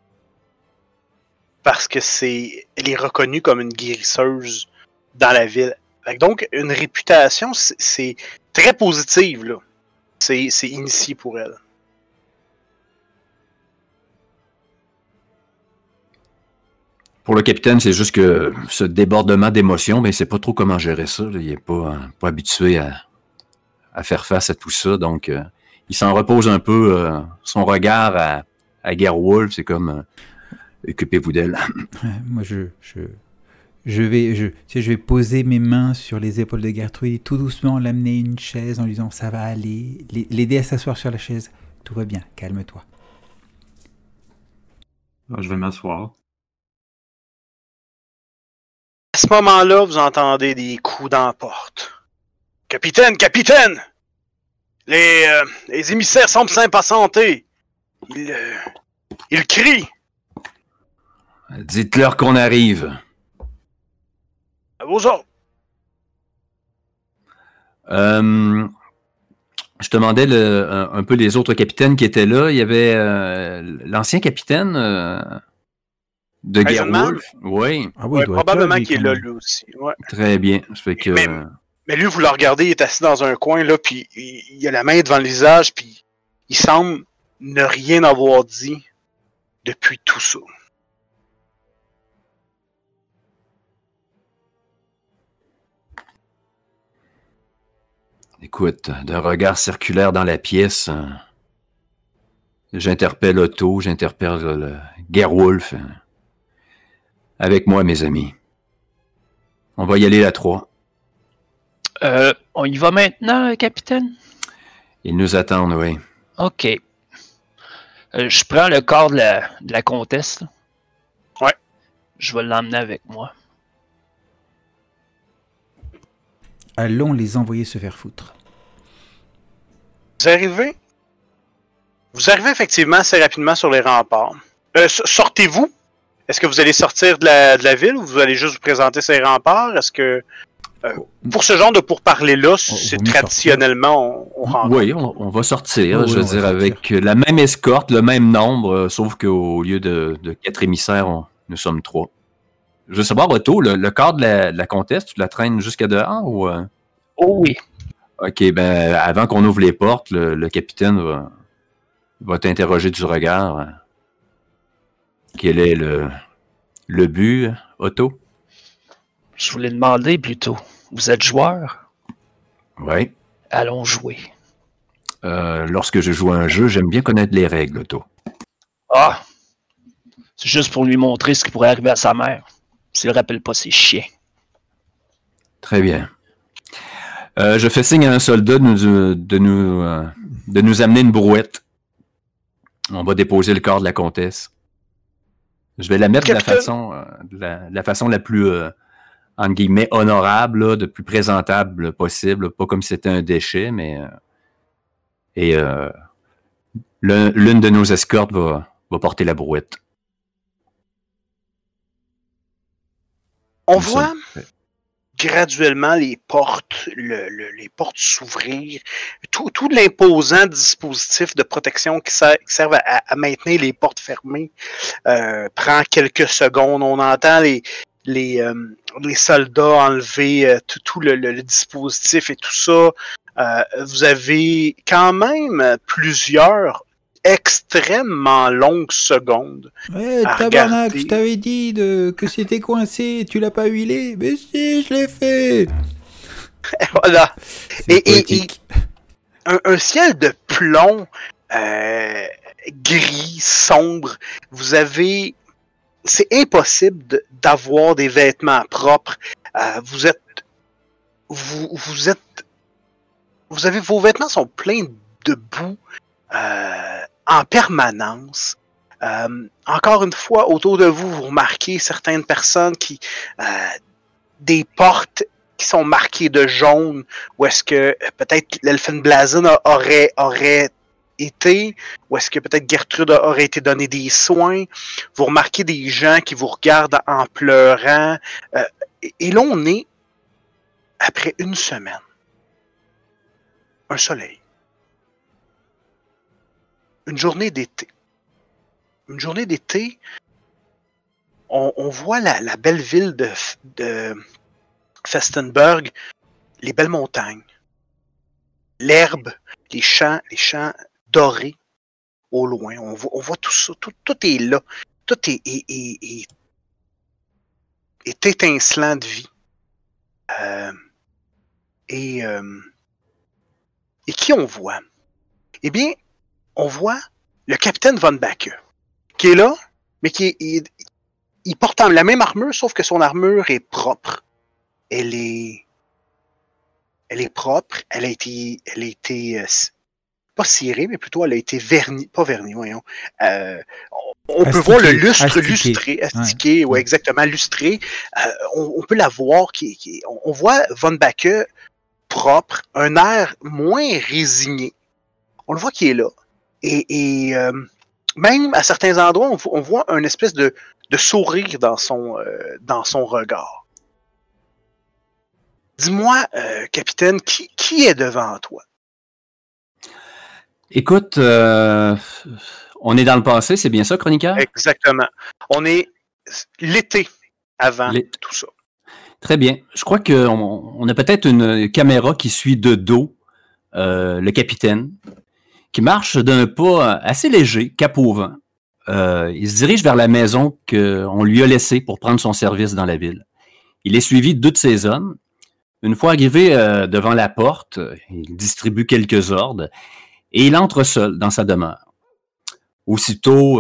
Parce que elle est reconnue comme une guérisseuse dans la ville. Donc, une réputation, c'est très positive, là. C'est initié pour elle. Pour le capitaine, c'est juste que ce débordement d'émotions, ben, il sait pas trop comment gérer ça. Là. Il est pas habitué à faire face à tout ça. Donc, il s'en repose un peu. Son regard à Gerwolf, c'est comme occupez-vous d'elle. Moi, je vais poser mes mains sur les épaules de Gertrude et tout doucement l'amener une chaise en lui disant ça va aller, l'aider à s'asseoir sur la chaise. Tout va bien, calme-toi. Je vais m'asseoir. À ce moment-là, vous entendez des coups dans la porte. Capitaine, capitaine! Les émissaires semblent s'impatienter. Ils crient. Dites-leur qu'on arrive. À vos ordres. Je demandais un peu les autres capitaines qui étaient là. Il y avait l'ancien capitaine de Gerwolf. Oui. Ah oui, il doit probablement être là, qu'il est là, lui aussi. Ouais. Très bien. Ça fait que... Mais lui, vous le regardez, il est assis dans un coin, là, puis il a la main devant le visage, puis il semble ne rien avoir dit depuis tout ça. Écoute, d'un regard circulaire dans la pièce, j'interpelle Otto, j'interpelle Gerwolf. Avec moi, mes amis. On va y aller à 3. On y va maintenant, capitaine? Ils nous attendent, oui. OK. Je prends le corps de la comtesse. Là. Ouais. Je vais l'emmener avec moi. Allons les envoyer se faire foutre. Vous arrivez effectivement assez rapidement sur les remparts. Sortez-vous? Est-ce que vous allez sortir de la ville ou vous allez juste vous présenter ces remparts? Est-ce que... pour ce genre de pourparlers-là, c'est traditionnellement, on rentre. Oui, on va sortir, Oui, je veux dire, avec la même escorte, le même nombre, sauf qu'au lieu de 4 émissaires, nous sommes 3. Je veux savoir, Otto, le corps de la comtesse, tu la traînes jusqu'à dehors ou... Oh oui. OK, ben avant qu'on ouvre les portes, le capitaine va t'interroger du regard. Quel est le but, Otto? Je voulais demander plutôt. Vous êtes joueur? Oui. Allons jouer. Lorsque je joue à un jeu, j'aime bien connaître les règles, Otto. Ah! C'est juste pour lui montrer ce qui pourrait arriver à sa mère. S'il ne rappelle pas ses chiens. Très bien. Je fais signe à un soldat de nous amener une brouette. On va déposer le corps de la comtesse. Je vais la mettre de la façon la plus, entre guillemets, honorable, là, de plus présentable possible. Pas comme si c'était un déchet, mais... l'une de nos escortes va porter la brouette. On voit graduellement les portes, les portes s'ouvrir, tout l'imposant dispositif de protection qui servent à maintenir les portes fermées prend quelques secondes. On entend les soldats enlever tout le dispositif et tout ça. Vous avez quand même plusieurs extrêmement longues secondes. Ouais, tabarnak, je t'avais dit que c'était coincé, tu l'as pas huilé? Mais si, je l'ai fait! Voilà. Et un ciel de plomb gris, sombre. Vous avez... C'est impossible d'avoir des vêtements propres. Vous avez... Vos vêtements sont pleins de boue. En permanence. Encore une fois, autour de vous, vous remarquez certaines personnes qui... des portes qui sont marquées de jaune, ou est-ce que peut-être l'Elfenblazen aurait été, ou est-ce que peut-être Gertrude aurait été donné des soins. Vous remarquez des gens qui vous regardent en pleurant. Et là, on est après une semaine. Un soleil. Une journée d'été. Une journée d'été, on voit la belle ville de Festenberg, les belles montagnes, l'herbe, les champs dorés au loin. On voit tout ça, tout est là. Tout est est étincelant de vie. Et qui on voit? Eh bien, on voit le capitaine Von Backe, qui est là, mais il porte la même armure, sauf que son armure est propre. Elle est propre, elle a été pas cirée, mais plutôt elle a été vernie, pas vernie, voyons. On peut voir le lustre lustré, astiqué, ouais, exactement, lustré. On peut la voir, on voit Von Backe propre, un air moins résigné. On le voit qui est là. Et même à certains endroits, on voit une espèce de sourire dans son regard. Dis-moi, capitaine, qui est devant toi? Écoute, on est dans le passé, c'est bien ça, chroniqueur? Exactement. On est l'été avant tout ça. Très bien. Je crois qu'on a peut-être une caméra qui suit de dos le capitaine, qui marche d'un pas assez léger, cap au vent. Il se dirige vers la maison qu'on lui a laissée pour prendre son service dans la ville. Il est suivi de 2 de ses hommes. Une fois arrivé devant la porte, il distribue quelques ordres et il entre seul dans sa demeure. Aussitôt,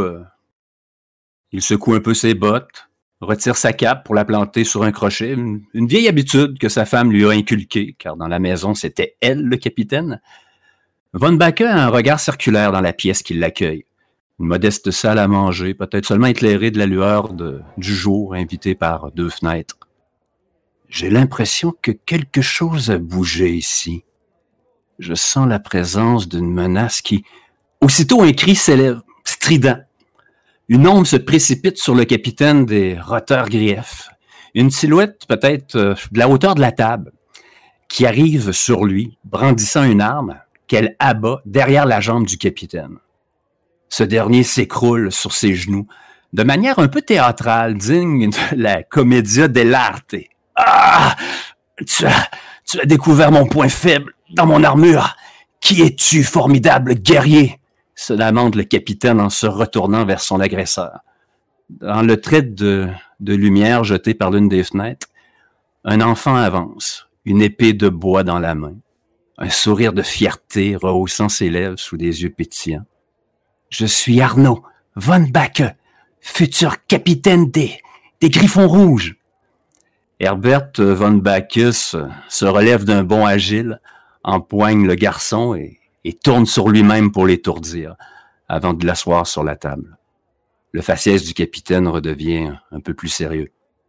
il secoue un peu ses bottes, retire sa cape pour la planter sur un crochet, une vieille habitude que sa femme lui a inculquée, car dans la maison, c'était elle le capitaine. Von Backe a un regard circulaire dans la pièce qui l'accueille. Une modeste salle à manger, peut-être seulement éclairée de la lueur du jour, invitée par 2 fenêtres. J'ai l'impression que quelque chose a bougé ici. Je sens la présence d'une menace qui... Aussitôt, un cri s'élève, strident. Une ombre se précipite sur le capitaine des rotteurs griefs. Une silhouette, peut-être de la hauteur de la table, qui arrive sur lui, brandissant une arme qu'elle abat derrière la jambe du capitaine. Ce dernier s'écroule sur ses genoux, de manière un peu théâtrale, digne de la commedia dell'arte. « Ah! Tu as découvert mon point faible dans mon armure. Qui es-tu, formidable guerrier? » se lamente le capitaine en se retournant vers son agresseur. Dans le trait de lumière jeté par l'une des fenêtres, un enfant avance, une épée de bois dans la main, un sourire de fierté rehaussant ses lèvres sous des yeux pétillants. « Je suis Arnaud Von Backe, futur capitaine des Griffons Rouges. » Herbert Von Backe se relève d'un bond agile, empoigne le garçon et tourne sur lui-même pour l'étourdir, avant de l'asseoir sur la table. Le faciès du capitaine redevient un peu plus sérieux.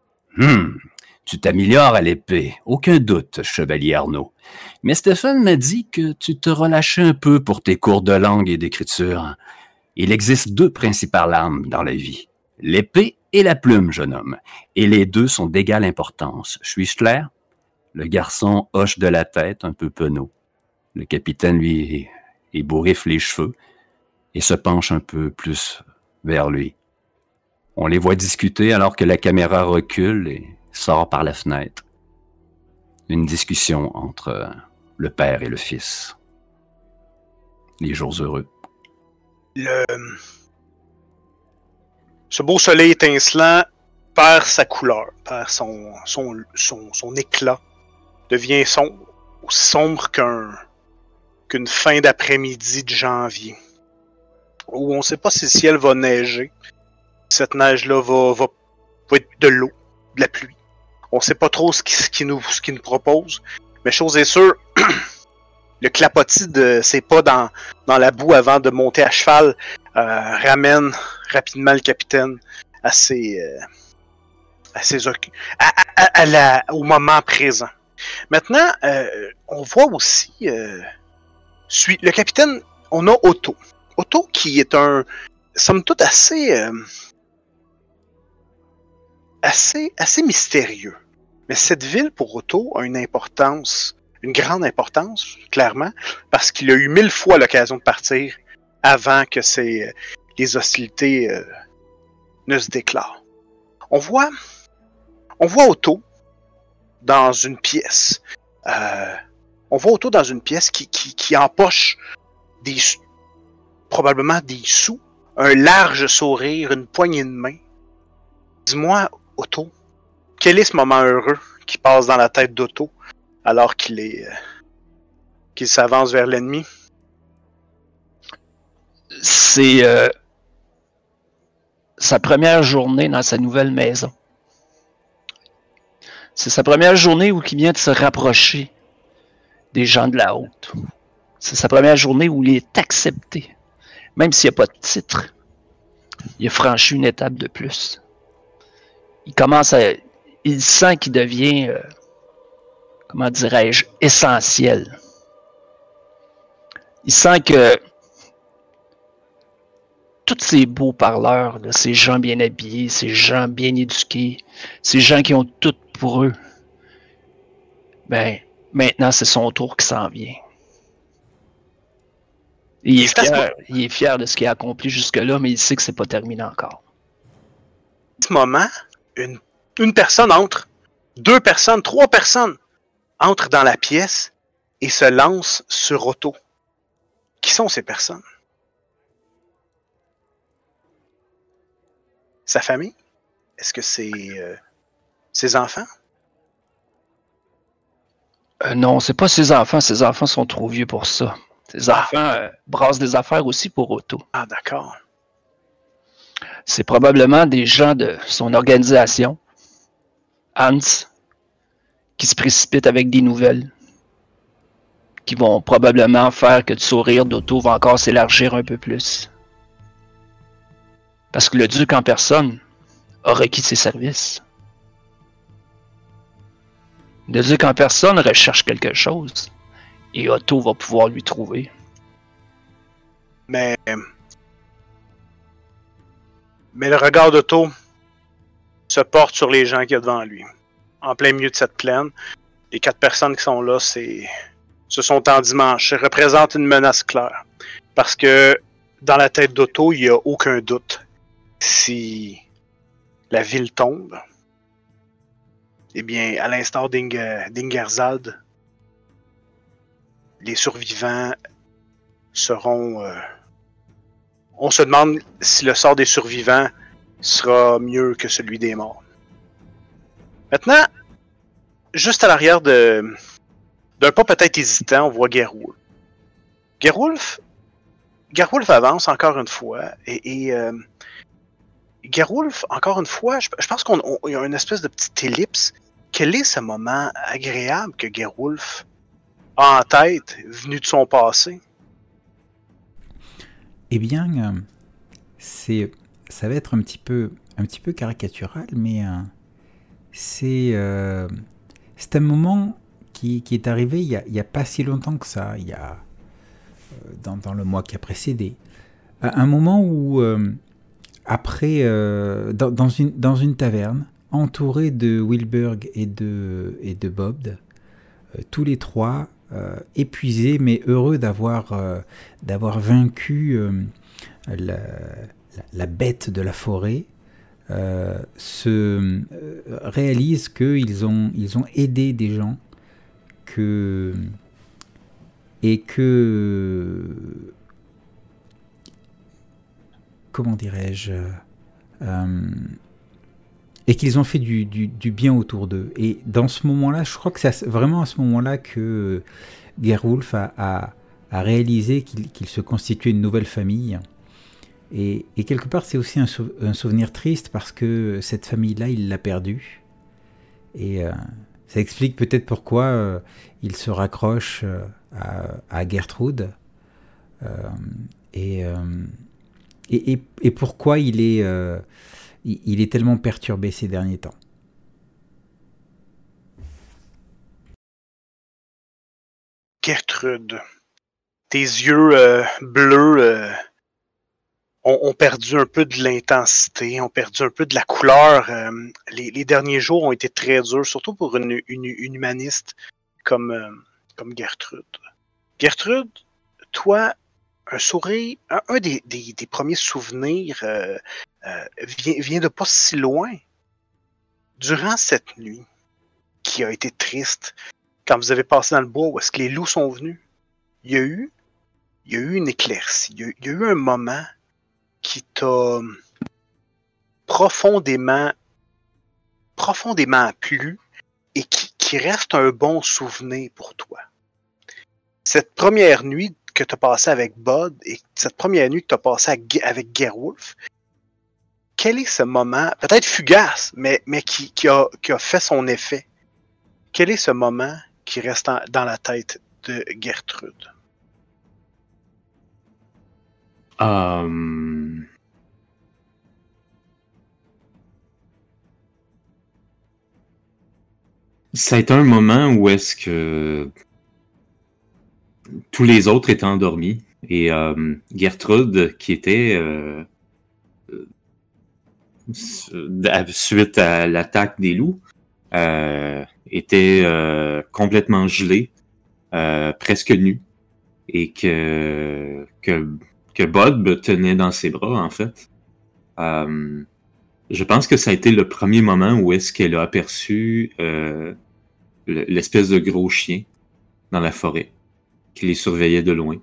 « Tu t'améliores à l'épée, aucun doute, chevalier Arnaud. Mais Stéphane m'a dit que tu te relâchais un peu pour tes cours de langue et d'écriture. Il existe 2 principales armes dans la vie, l'épée et la plume, jeune homme, et les 2 sont d'égale importance. Suis-je clair? » Le garçon hoche de la tête, un peu penaud. Le capitaine, lui, ébouriffe les cheveux et se penche un peu plus vers lui. On les voit discuter alors que la caméra recule et sort par la fenêtre. Une discussion entre le père et le fils. Les jours heureux. Ce beau soleil étincelant perd sa couleur, perd son éclat, devient aussi sombre qu'une fin d'après-midi de janvier, où on ne sait pas si le ciel va neiger. Cette neige-là va être de l'eau, de la pluie. On ne sait pas trop ce qu'il nous propose, mais chose est sûre, le clapotis de ses pas dans la boue avant de monter à cheval ramène rapidement le capitaine au moment présent. Maintenant, on voit aussi le capitaine, on a Otto. Otto qui est somme toute assez mystérieux. Mais cette ville, pour Otto, a une grande importance, clairement, parce qu'il a eu 1000 fois l'occasion de partir avant que les hostilités ne se déclarent. On voit Otto dans une pièce. On voit Otto dans une pièce qui empoche probablement des sous, un large sourire, une poignée de main. Dis-moi, Otto, quel est ce moment heureux qui passe dans la tête d'Otto alors qu'il s'avance vers l'ennemi? C'est sa première journée dans sa nouvelle maison. C'est sa première journée où il vient de se rapprocher des gens de la haute. C'est sa première journée où il est accepté. Même s'il n'y a pas de titre, il a franchi une étape de plus. Il sent qu'il devient, comment dirais-je, essentiel. Il sent que tous ces beaux parleurs, là, ces gens bien habillés, ces gens bien éduqués, ces gens qui ont tout pour eux, ben, maintenant, c'est son tour qui s'en vient. Il est fier de ce qu'il a accompli jusque-là, mais il sait que c'est pas terminé encore. À ce moment, une personne entre, 2 personnes, 3 personnes entrent dans la pièce et se lancent sur Otto. Qui sont ces personnes? Sa famille? Est-ce que c'est ses enfants? Non, c'est pas ses enfants. Ses enfants sont trop vieux pour ça. Ses enfants brassent des affaires aussi pour Otto. Ah, d'accord. C'est probablement des gens de son organisation, Hans, qui se précipitent avec des nouvelles, qui vont probablement faire que le sourire d'Otto va encore s'élargir un peu plus. Parce que le duc en personne a requis ses services. Le duc en personne recherche quelque chose et Otto va pouvoir lui trouver. Mais le regard d'Otto se porte sur les gens qu'il y a devant lui. En plein milieu de cette plaine, les 4 personnes qui sont là, se sont endimanchées, représentent une menace claire. Parce que dans la tête d'Otto, il n'y a aucun doute. Si la ville tombe, eh bien, à l'instar d'Ingerzad, les survivants seront... on se demande si le sort des survivants sera mieux que celui des morts. Maintenant, juste à l'arrière d'un pas peut-être hésitant, on voit Gerwulf. Gerwulf avance encore une fois et Gerwulf, encore une fois, je pense qu'il y a une espèce de petite ellipse. Quel est ce moment agréable que Gerwulf a en tête, venu de son passé? Eh bien, ça va être un petit peu caricatural, mais c'est un moment qui est arrivé il y a pas si longtemps que ça, il y a dans le mois qui a précédé, un moment où après dans une taverne, entouré de Wilburg et de Bob, tous les 3 épuisés mais heureux d'avoir vaincu la bête de la forêt, se réalisent qu'ils ont aidé des gens comment dirais-je, et qu'ils ont fait du bien autour d'eux. Et dans ce moment-là, je crois que c'est vraiment à ce moment-là que Gerwulf a réalisé qu'il se constituait une nouvelle famille. Et quelque part, c'est aussi un souvenir triste parce que cette famille-là, il l'a perdue. Et ça explique peut-être pourquoi il se raccroche à Gertrude. Et pourquoi il est tellement perturbé ces derniers temps. Gertrude, tes yeux bleus ont perdu un peu de l'intensité, ont perdu un peu de la couleur. Les derniers jours ont été très durs, surtout pour une humaniste comme Gertrude. Gertrude, toi, un sourire, un des premiers souvenirs vient de pas si loin. Durant cette nuit, qui a été triste, quand vous avez passé dans le bois où est-ce que les loups sont venus, il y a eu une éclaircie, il y a eu un moment qui t'a profondément profondément plu et qui reste un bon souvenir pour toi. Cette première nuit que tu as passée avec Bud et cette première nuit que tu as passée avec Gerwolf, quel est ce moment, peut-être fugace, mais qui a fait son effet? Quel est ce moment qui reste dans la tête de Gertrude? Ça a été un moment où est-ce que tous les autres étaient endormis et Gertrude, qui était suite à l'attaque des loups, était complètement gelée, presque nue, et que Bob tenait dans ses bras, en fait. Je pense que ça a été le premier moment où est-ce qu'elle a aperçu l'espèce de gros chien dans la forêt, qui les surveillait de loin.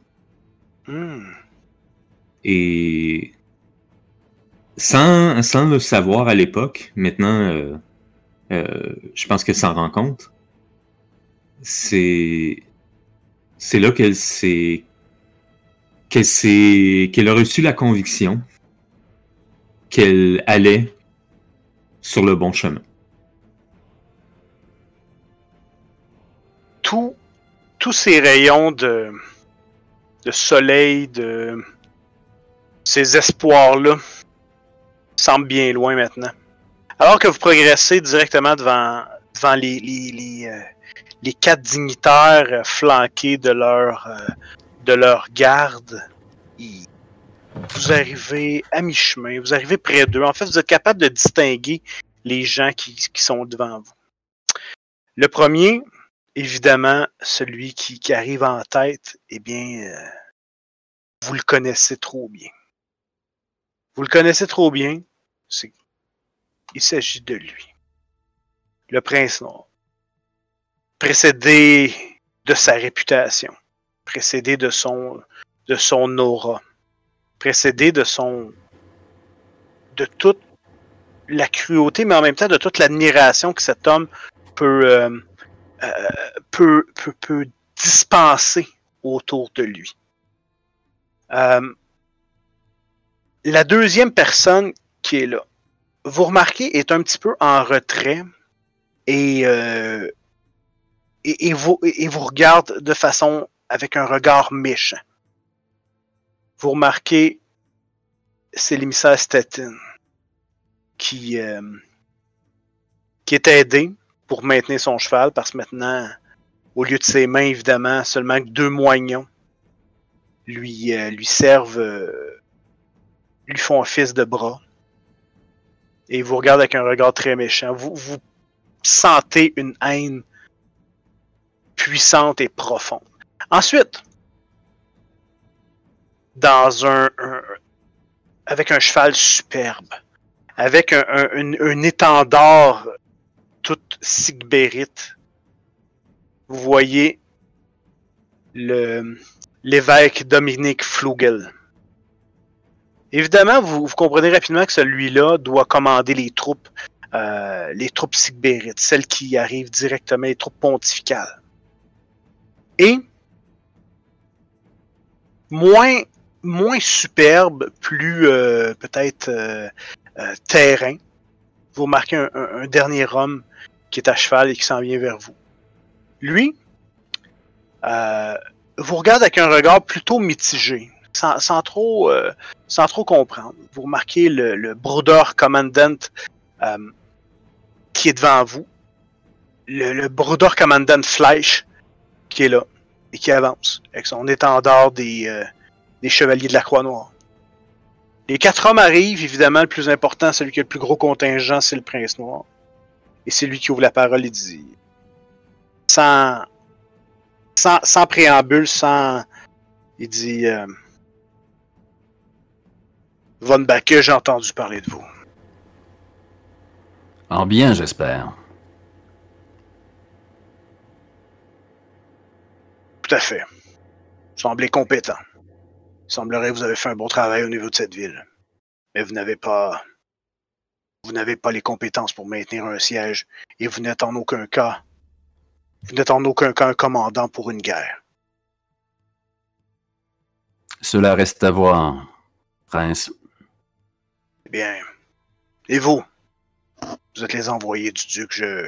Et sans le savoir à l'époque, maintenant, je pense qu'elle s'en rend compte. C'est là qu'elle a reçu la conviction qu'elle allait sur le bon chemin. Tous ces rayons de soleil, de ces espoirs-là, semblent bien loin maintenant. Alors que vous progressez directement devant les 4 dignitaires flanqués de leur garde, vous arrivez à mi-chemin, vous arrivez près d'eux. En fait, vous êtes capable de distinguer les gens qui sont devant vous. Le premier, évidemment, celui qui arrive en tête, eh bien, vous le connaissez trop bien. Vous le connaissez trop bien, il s'agit de lui. Le prince noir. Précédé de sa réputation, précédé de son aura, précédé de toute la cruauté, mais en même temps de toute l'admiration que cet homme peut dispenser autour de lui. La deuxième personne qui est là, vous remarquez, est un petit peu en retrait et vous regarde de façon avec un regard méchant. Vous remarquez, c'est l'émissaire Stettin qui est aidé pour maintenir son cheval, parce que maintenant, au lieu de ses mains, évidemment, seulement 2 moignons lui font office de bras. Et il vous regarde avec un regard très méchant. Vous sentez une haine puissante et profonde. Ensuite, avec un cheval superbe, avec un étendard tout sigbérite, vous voyez l'évêque Dominique Flugel. Évidemment, vous comprenez rapidement que celui-là doit commander les troupes sigbérites, celles qui arrivent directement, les troupes pontificales. Et moins superbe, plus peut-être terrain, vous remarquez un dernier homme qui est à cheval et qui s'en vient vers vous. Lui vous regarde avec un regard plutôt mitigé, sans trop comprendre. Vous remarquez le Bruder Commandant qui est devant vous, le Bruder Commandant Fleisch qui est là et qui avance avec son étendard des chevaliers de la Croix-Noire. Les 4 hommes arrivent, évidemment, le plus important, celui qui a le plus gros contingent, c'est le Prince Noir. Et c'est lui qui ouvre la parole et dit, sans préambule, il dit, Von Backe, j'ai entendu parler de vous. En bien, j'espère. Tout à fait. Vous semblez compétent. Il semblerait que vous avez fait un bon travail au niveau de cette ville. Mais vous n'avez pas Vous n'avez pas les compétences pour maintenir un siège et vous n'êtes en aucun cas un commandant pour une guerre. Cela reste à voir, prince. Eh bien, et vous? Vous êtes les envoyés du duc, je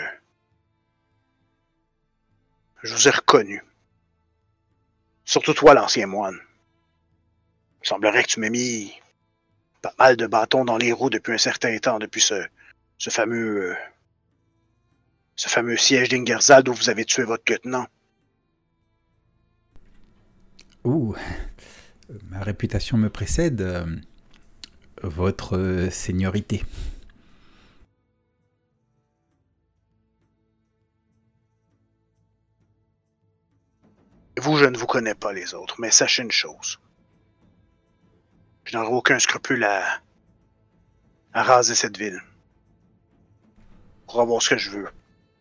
vous ai reconnu. Surtout toi, l'ancien moine. Il semblerait que tu m'aies mis pas mal de bâtons dans les roues depuis un certain temps, depuis ce fameux siège d'Ingerzald où vous avez tué votre lieutenant. Ouh, ma réputation me précède, votre seigneurie. Vous, je ne vous connais pas les autres, mais sachez une chose. Je n'aurai aucun scrupule à raser cette ville. Pour avoir ce que je veux.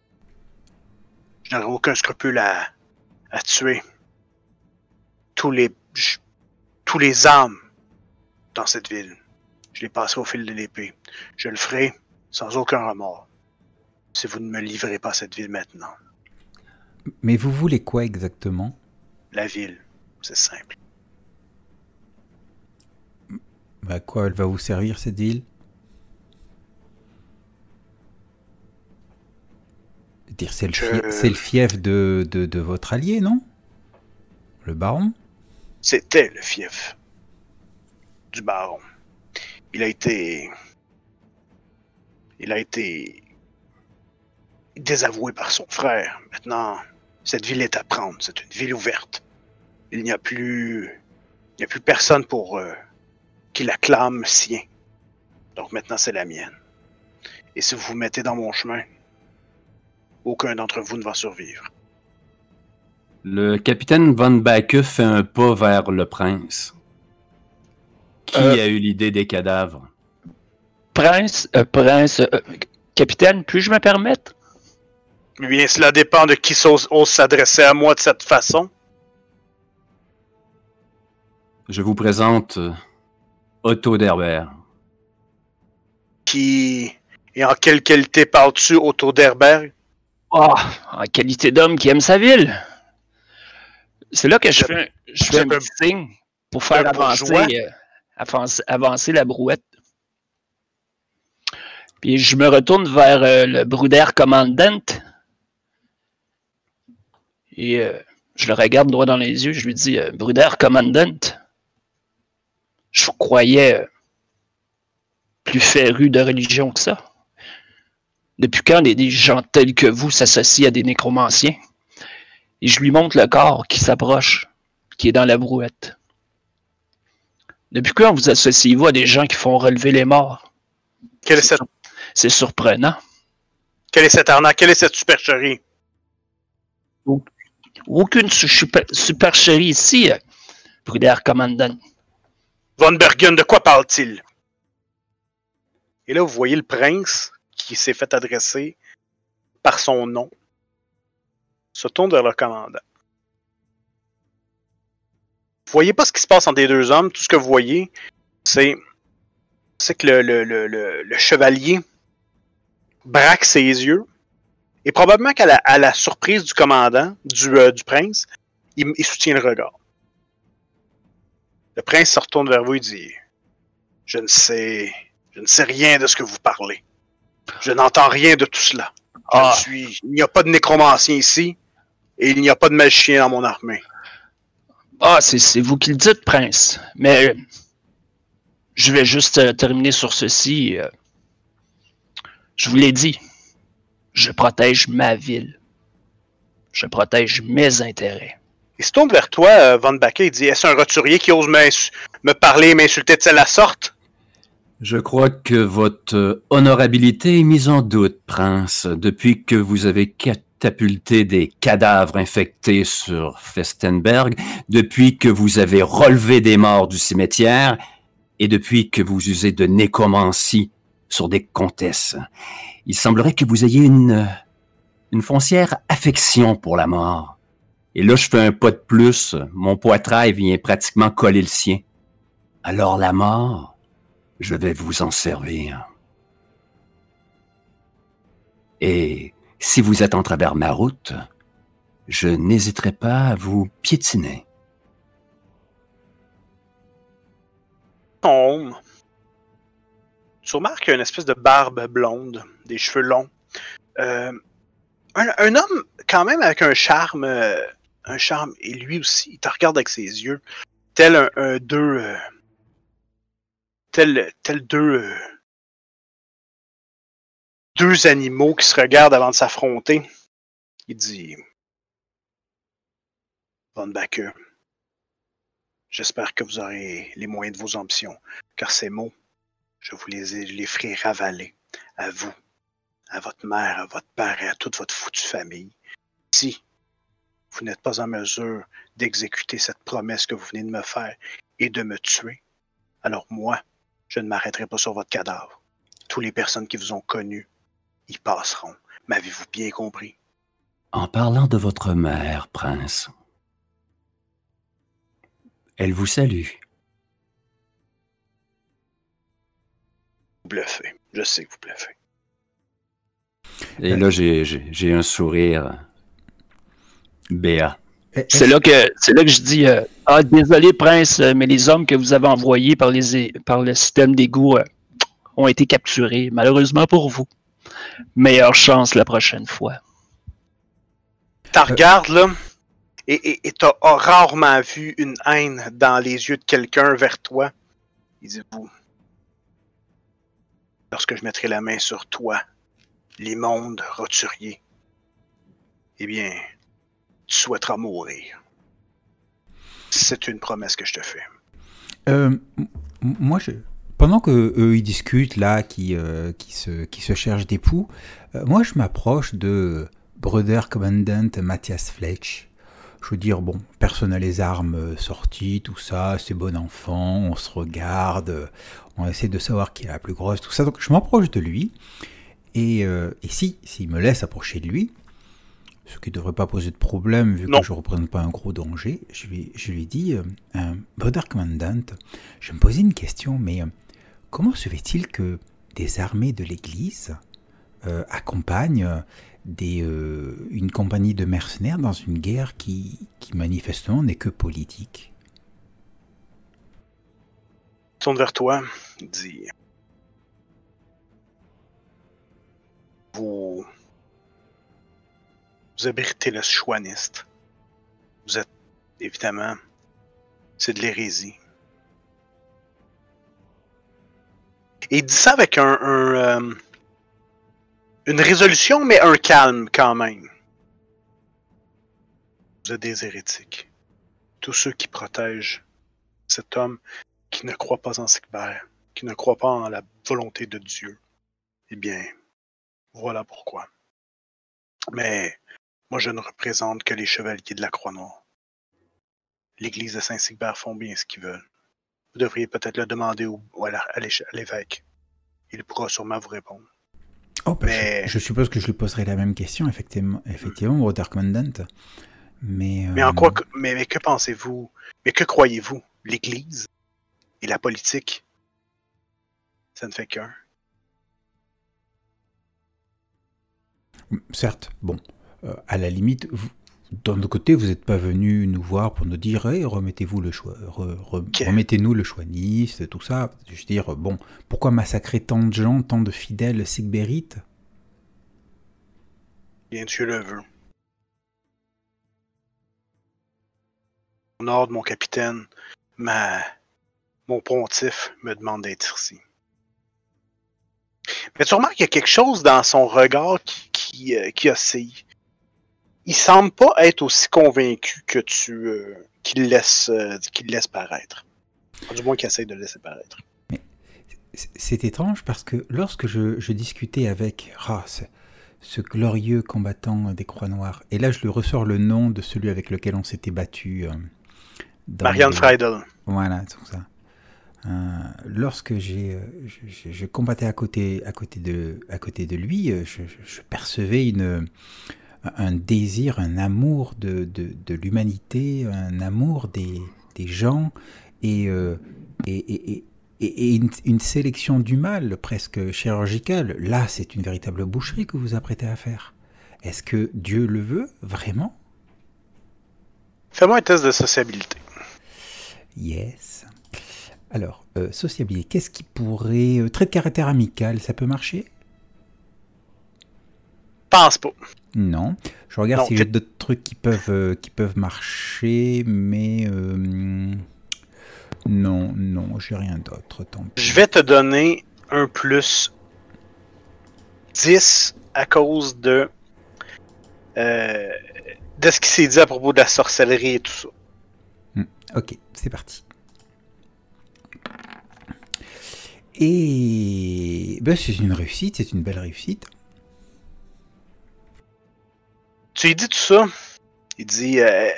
Je n'aurai aucun scrupule à tuer tous les âmes dans cette ville. Je les passerai au fil de l'épée. Je le ferai sans aucun remords. Si vous ne me livrez pas cette ville maintenant. Mais vous voulez quoi exactement? La ville, c'est simple. À quoi elle va vous servir, cette ville? C'est le fief de votre allié, non? Le baron? C'était le fief du baron. Il a été désavoué par son frère. Maintenant, cette ville est à prendre. C'est une ville ouverte. Il n'y a plus personne pour qui la clame sien. Donc maintenant, c'est la mienne. Et si vous vous mettez dans mon chemin, aucun d'entre vous ne va survivre. Le capitaine Von Backe fait un pas vers le prince. Qui a eu l'idée des cadavres? Capitaine, puis-je me permettre? Eh bien, cela dépend de qui ose s'adresser à moi de cette façon. Je vous présente Otto d'Herbert. Qui... Et en quelle qualité parles-tu, Otto d'Herbert? Oh, en qualité d'homme qui aime sa ville. C'est là que je fais un petit signe pour faire avancer la brouette. Puis je me retourne vers le Bruder Commandant. Et je le regarde droit dans les yeux. Je lui dis, Bruder Commandant, je vous croyais plus féru de religion que ça. Depuis quand des gens tels que vous s'associent à des nécromanciens? Et je lui montre le corps qui s'approche, qui est dans la brouette. Depuis quand vous associez-vous à des gens qui font relever les morts? C'est surprenant. Quelle est cette arnaque? Quelle est cette supercherie? Aucune supercherie ici, Bruder Commandant. Von Bergen, de quoi parle-t-il? Et là, vous voyez le prince qui s'est fait adresser par son nom se tourne vers le commandant. Vous voyez pas ce qui se passe entre les deux hommes. Tout ce que vous voyez, c'est que le chevalier braque ses yeux. Et probablement qu'à la surprise du commandant, du prince, il soutient le regard. Le prince se retourne vers vous et dit « Je ne sais rien de ce que vous parlez. Je n'entends rien de tout cela. Il n'y a pas de nécromancien ici, et il n'y a pas de magicien dans mon armée. » Ah, c'est vous qui le dites, prince. Mais je vais juste terminer sur ceci. Je vous l'ai dit. Je protège ma ville. Je protège mes intérêts. Il se tourne vers toi, Von Backe, et dit « Est-ce un roturier qui ose me parler et m'insulter de la sorte? » Je crois que votre honorabilité est mise en doute, prince, depuis que vous avez catapulté des cadavres infectés sur Festenberg, depuis que vous avez relevé des morts du cimetière, et depuis que vous usez de nécromancie sur des comtesses. Il semblerait que vous ayez une foncière affection pour la mort. Et là, je fais un pas de plus, mon poitrail vient pratiquement coller le sien. Alors la mort, je vais vous en servir. Et si vous êtes en travers ma route, je n'hésiterai pas à vous piétiner. Home. Tu remarques qu'il y a une espèce de barbe blonde, des cheveux longs. Un homme, quand même, avec un charme, et lui aussi, il te regarde avec ses yeux, tel deux animaux qui se regardent avant de s'affronter. Il dit: Von Backe, j'espère que vous aurez les moyens de vos ambitions, car ces mots, je vous les ferai ravaler à vous, à votre mère, à votre père et à toute votre foutue famille. Si vous n'êtes pas en mesure d'exécuter cette promesse que vous venez de me faire et de me tuer, alors moi, je ne m'arrêterai pas sur votre cadavre. Toutes les personnes qui vous ont connu y passeront. M'avez-vous bien compris? En parlant de votre mère, prince, elle vous salue. Vous bluffez. Je sais que vous bluffez. Et là, j'ai un sourire béat. C'est là que je dis désolé, prince, mais les hommes que vous avez envoyés par le système d'égout ont été capturés, malheureusement pour vous. Meilleure chance la prochaine fois. T'en regardes, là, et t'as rarement vu une haine dans les yeux de quelqu'un vers toi. Il dit: vous, lorsque je mettrai la main sur toi, l'immonde roturier, eh bien, tu souhaiteras mourir. C'est une promesse que je te fais. Moi, pendant qu'eux ils discutent là, qui se cherchent d'époux, moi je m'approche de Brother Commandant Matthias Fletch. Je veux dire, bon, personne n'a les armes sorties, tout ça, c'est bon enfant, on se regarde, on essaie de savoir qui est la plus grosse, tout ça. Donc je m'approche de lui, et s'il me laisse approcher de lui, ce qui ne devrait pas poser de problème vu que je ne représente pas un gros danger, je lui dis, Brother Commandant, je me posais une question, mais comment se fait-il que des armées de l'Église accompagnent une compagnie de mercenaires dans une guerre qui manifestement n'est que politique? Il tourne vers toi, il dit: Vous abritez le chouaniste. Vous êtes, évidemment, c'est de l'hérésie. Et il dit ça avec une résolution, mais un calme quand même. Vous êtes des hérétiques. Tous ceux qui protègent cet homme qui ne croit pas en Sigbert, qui ne croit pas en la volonté de Dieu. Eh bien, voilà pourquoi. Mais moi, je ne représente que les chevaliers de la Croix-Noire. L'Église de Saint-Sigbert font bien ce qu'ils veulent. Vous devriez peut-être le demander à l'évêque. Il pourra sûrement vous répondre. Oh, bah, mais je suppose que je lui poserai la même question, effectivement, Brother Commandant. Mais que pensez-vous? Mais que croyez-vous? L'Église et la politique, ça ne fait qu'un. Certes, bon, à la limite, d'un autre côté, vous n'êtes pas venu nous voir pour nous dire hey, remettez-nous le chouaniste, tout ça. Je veux dire, bon, pourquoi massacrer tant de gens, tant de fidèles sigbérites? Bien Dieu le veut. Mon ordre, mon capitaine, mon pontife me demande d'être ici. Mais tu remarques qu'il y a quelque chose dans son regard qui oscille. Il semble pas être aussi convaincu que qu'il laisse paraître. Du moins qu'il essaie de le laisser paraître. Mais c'est étrange parce que lorsque je discutais avec ce glorieux combattant des Croix Noires, et là je lui ressors le nom de celui avec lequel on s'était battu. Marianne Friedel. Voilà, tout ça. Lorsque je combattais à côté de lui, je percevais un désir, un amour de l'humanité, un amour des gens, et et une sélection du mal presque chirurgicale. Là, c'est une véritable boucherie que vous vous apprêtez à faire. Est-ce que Dieu le veut, vraiment? Fais-moi un test de sociabilité. Yes. Alors, sociabilité, qu'est-ce qui pourrait... trait de caractère amical, ça peut marcher? Pense pas. Non. Je regarde Non, si j'ai d'autres trucs qui peuvent marcher, mais... non, j'ai rien d'autre. Tant pis. Je vais te donner un plus 10 à cause de ce qui s'est dit à propos de la sorcellerie et tout ça. Ok, c'est parti. Et ben, c'est une réussite, c'est une belle réussite. Tu lui dis tout ça, il dit... il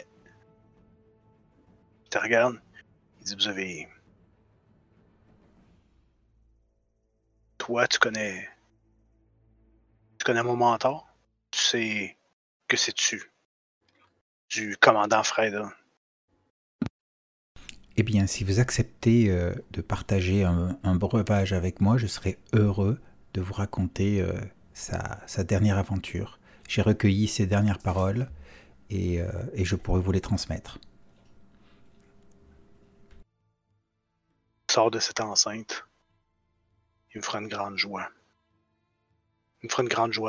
te regarde, il dit, vous avez... Toi, tu connais mon mentor? Tu sais que c'est-tu du commandant Freda? Eh bien, si vous acceptez de partager un breuvage avec moi, je serai heureux de vous raconter sa dernière aventure. J'ai recueilli ses dernières paroles et je pourrai vous les transmettre. Sors de cette enceinte. Il me fera une grande joie. Il me fera une grande joie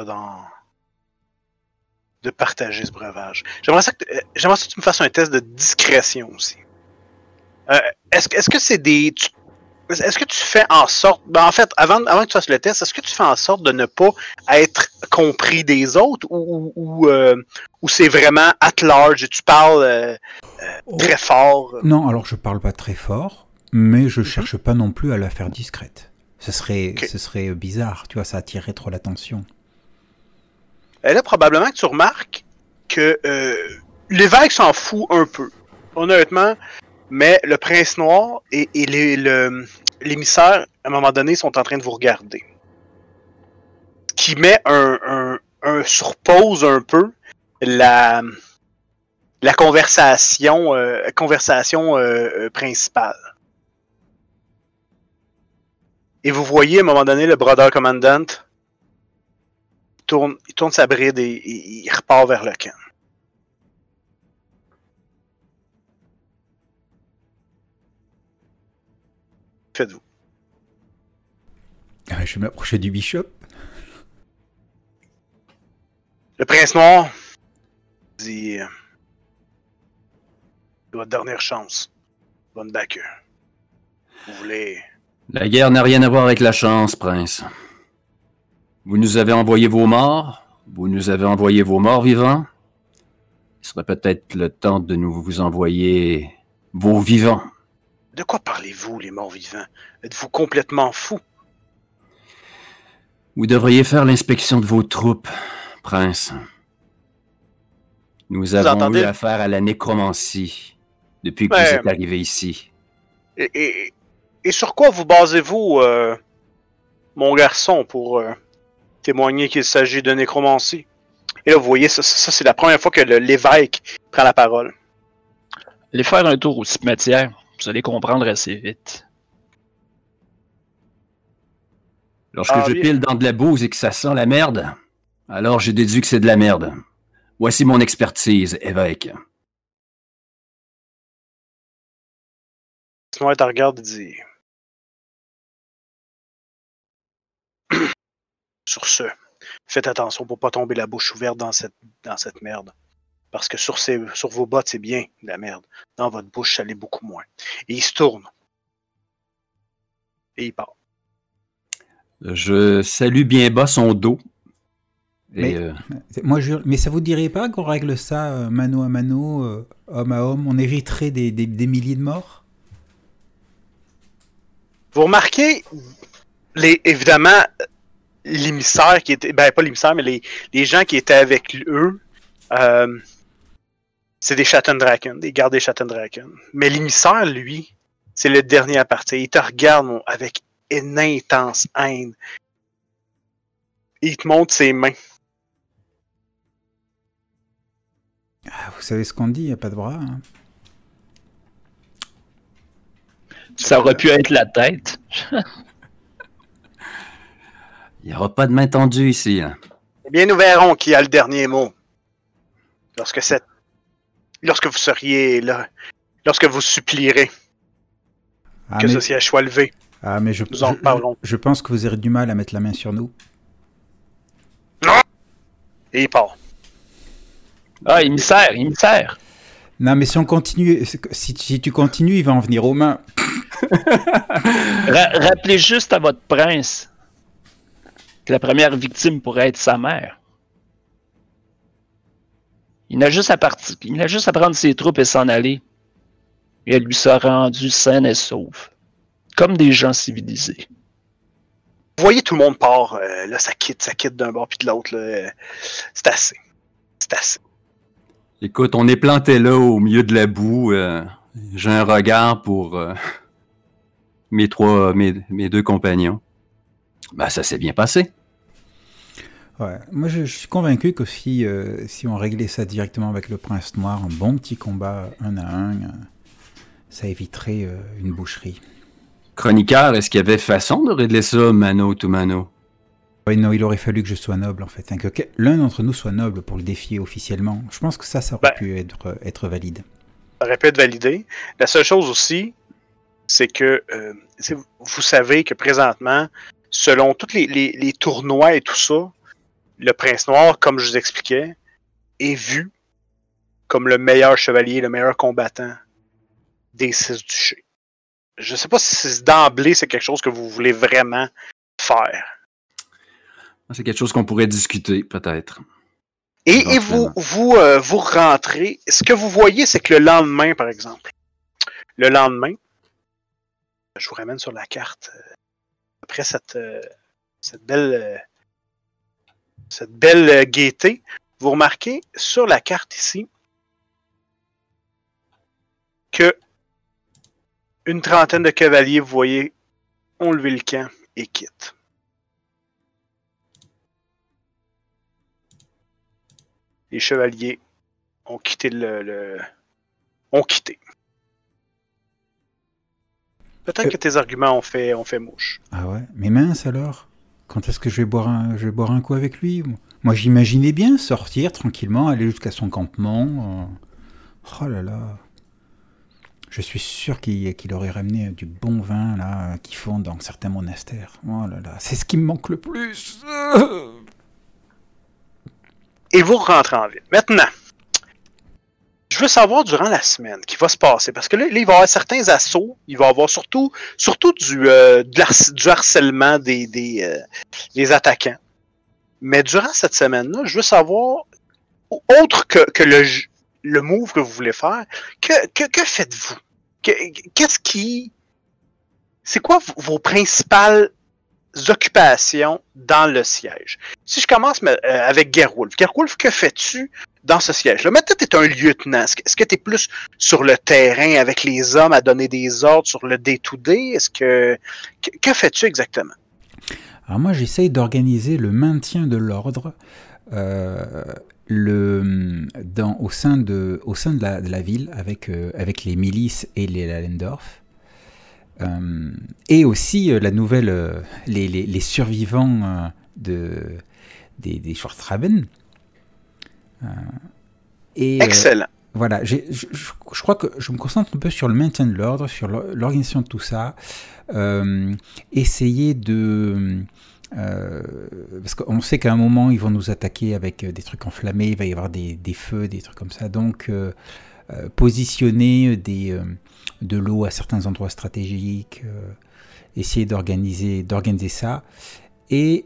de partager ce breuvage. J'aimerais ça que tu me fasses un test de discrétion aussi. Est-ce que c'est des... Est-ce que tu fais en sorte... Ben en fait, avant que tu fasses le test, est-ce que tu fais en sorte de ne pas être compris des autres ou c'est vraiment at large et tu parles très fort? Non, alors je parle pas très fort, mais je cherche pas non plus à la faire discrète. Ce serait bizarre, tu vois, ça attirerait trop l'attention. Et là, probablement que tu remarques que l'évêque s'en fout un peu, honnêtement, mais le prince noir et l'émissaire, à un moment donné, sont en train de vous regarder. Ce qui met un sur pause un peu la conversation principale. Et vous voyez, à un moment donné, le Brother Commandant il tourne sa bride et il repart vers le camp. Faites-vous. Je vais m'approcher du bishop. Le prince noir dit votre dernière chance. Bonne backer. Vous voulez... La guerre n'a rien à voir avec la chance, prince. Vous nous avez envoyé vos morts, vous nous avez envoyé vos morts vivants. Il serait peut-être le temps de nous vous envoyer vos vivants. De quoi parlez-vous, les morts vivants? Êtes-vous complètement fou? Vous devriez faire l'inspection de vos troupes, prince. Nous avons eu affaire à la nécromancie depuis que vous êtes arrivé ici. Et sur quoi vous basez-vous, mon garçon, pour témoigner qu'il s'agit de nécromancie? Et là, vous voyez, ça c'est la première fois que l'évêque prend la parole. Allez faire un tour au cimetière, vous allez comprendre assez vite. Lorsque je pile dans de la bouse et que ça sent la merde, alors j'ai déduit que c'est de la merde. Voici mon expertise, évêque. Sinon, elle te regarde et dit... Sur ce, faites attention pour pas tomber la bouche ouverte dans cette merde. Parce que sur vos bottes, c'est bien de la merde. Dans votre bouche, ça l'est beaucoup moins. Et il se tourne. Et il part. Je salue bien bas son dos. Mais ça vous dirait pas qu'on règle ça mano à mano, homme à homme? On éviterait des milliers de morts? Vous remarquez, évidemment, l'émissaire qui était... Ben, pas l'émissaire, mais les gens qui étaient avec eux, c'est des Schattendraken, des gardes des Schattendraken. Mais l'émissaire, lui, c'est le dernier à partir. Il te regarde avec une intense haine. Et il te montre ses mains. Ah, vous savez ce qu'on dit, il n'y a pas de bras. Hein. Ça aurait pu être la tête. Il n'y aura pas de main tendue ici. Hein. Eh bien, nous verrons qui a le dernier mot. Lorsque vous seriez là, lorsque vous supplierez que ce siège soit levé. Ah, mais nous en parlerons. Je pense que vous aurez du mal à mettre la main sur nous. Non! Et il part. Ah, il me sert. Non, mais si on continue, si tu continues, il va en venir aux mains. Rappelez juste à votre prince que la première victime pourrait être sa mère. Il n'a juste à prendre ses troupes et s'en aller. Et elle lui sera rendue saine et sauve. Comme des gens civilisés. Vous voyez, tout le monde part. Là, ça quitte d'un bord puis de l'autre. Là. C'est assez. Écoute, on est planté là au milieu de la boue. J'ai un regard pour mes deux compagnons. Ben, ça s'est bien passé. Ouais. Moi, je suis convaincu que si on réglait ça directement avec le prince noir, un bon petit combat 1 à 1, ça éviterait une boucherie. Chroniqueur, est-ce qu'il y avait façon de régler ça mano to mano? Oui, non, il aurait fallu que je sois noble, en fait. Hein, que l'un d'entre nous soit noble pour le défier officiellement. Je pense que ça aurait pu être valide. Ça aurait pu être validé. La seule chose aussi, c'est que vous savez que présentement, selon tous les tournois et tout ça, le prince noir, comme je vous expliquais, est vu comme le meilleur chevalier, le meilleur combattant des 6 duchés. Je ne sais pas si d'emblée c'est quelque chose que vous voulez vraiment faire. C'est quelque chose qu'on pourrait discuter, peut-être. Et vous rentrez. Ce que vous voyez, c'est que le lendemain, par exemple, je vous ramène sur la carte. Après cette belle gaieté, vous remarquez sur la carte ici que une trentaine de cavaliers, vous voyez, ont levé le camp et quittent. Les chevaliers ont quitté ont quitté. Peut-être que tes arguments ont fait mouche. Ah ouais, mais mince alors. Quand est-ce que je vais boire un coup avec lui? Moi, j'imaginais bien sortir tranquillement, aller jusqu'à son campement. Oh là là. Je suis sûr qu'il aurait ramené du bon vin là qu'ils font dans certains monastères. Oh là là, c'est ce qui me manque le plus. Et vous rentrez en ville. Maintenant, je veux savoir durant la semaine qui va se passer. Parce que là, il va y avoir certains assauts. Il va y avoir surtout du harcèlement des attaquants. Mais durant cette semaine-là, je veux savoir, autre que le move que vous voulez faire, que faites-vous? C'est quoi vos principales occupations dans le siège? Si je commence avec Gerwolf. Gerwolf, que fais-tu dans ce siège-là? Maintenant, tu es un lieutenant. Est-ce que tu es plus sur le terrain avec les hommes à donner des ordres sur le day-to-day? Que fais-tu exactement? Alors moi, j'essaye d'organiser le maintien de l'ordre au sein de la ville avec les milices et les Lallendorf. Et aussi la nouvelle, les survivants des Schwarzraben. Excellent. Voilà, je crois que je me concentre un peu sur le maintien de l'ordre, sur l'organisation de tout ça. Essayer de... parce qu'on sait qu'à un moment, ils vont nous attaquer avec des trucs enflammés, il va y avoir des feux, des trucs comme ça. Donc, positionner de l'eau à certains endroits stratégiques, essayer d'organiser ça. Et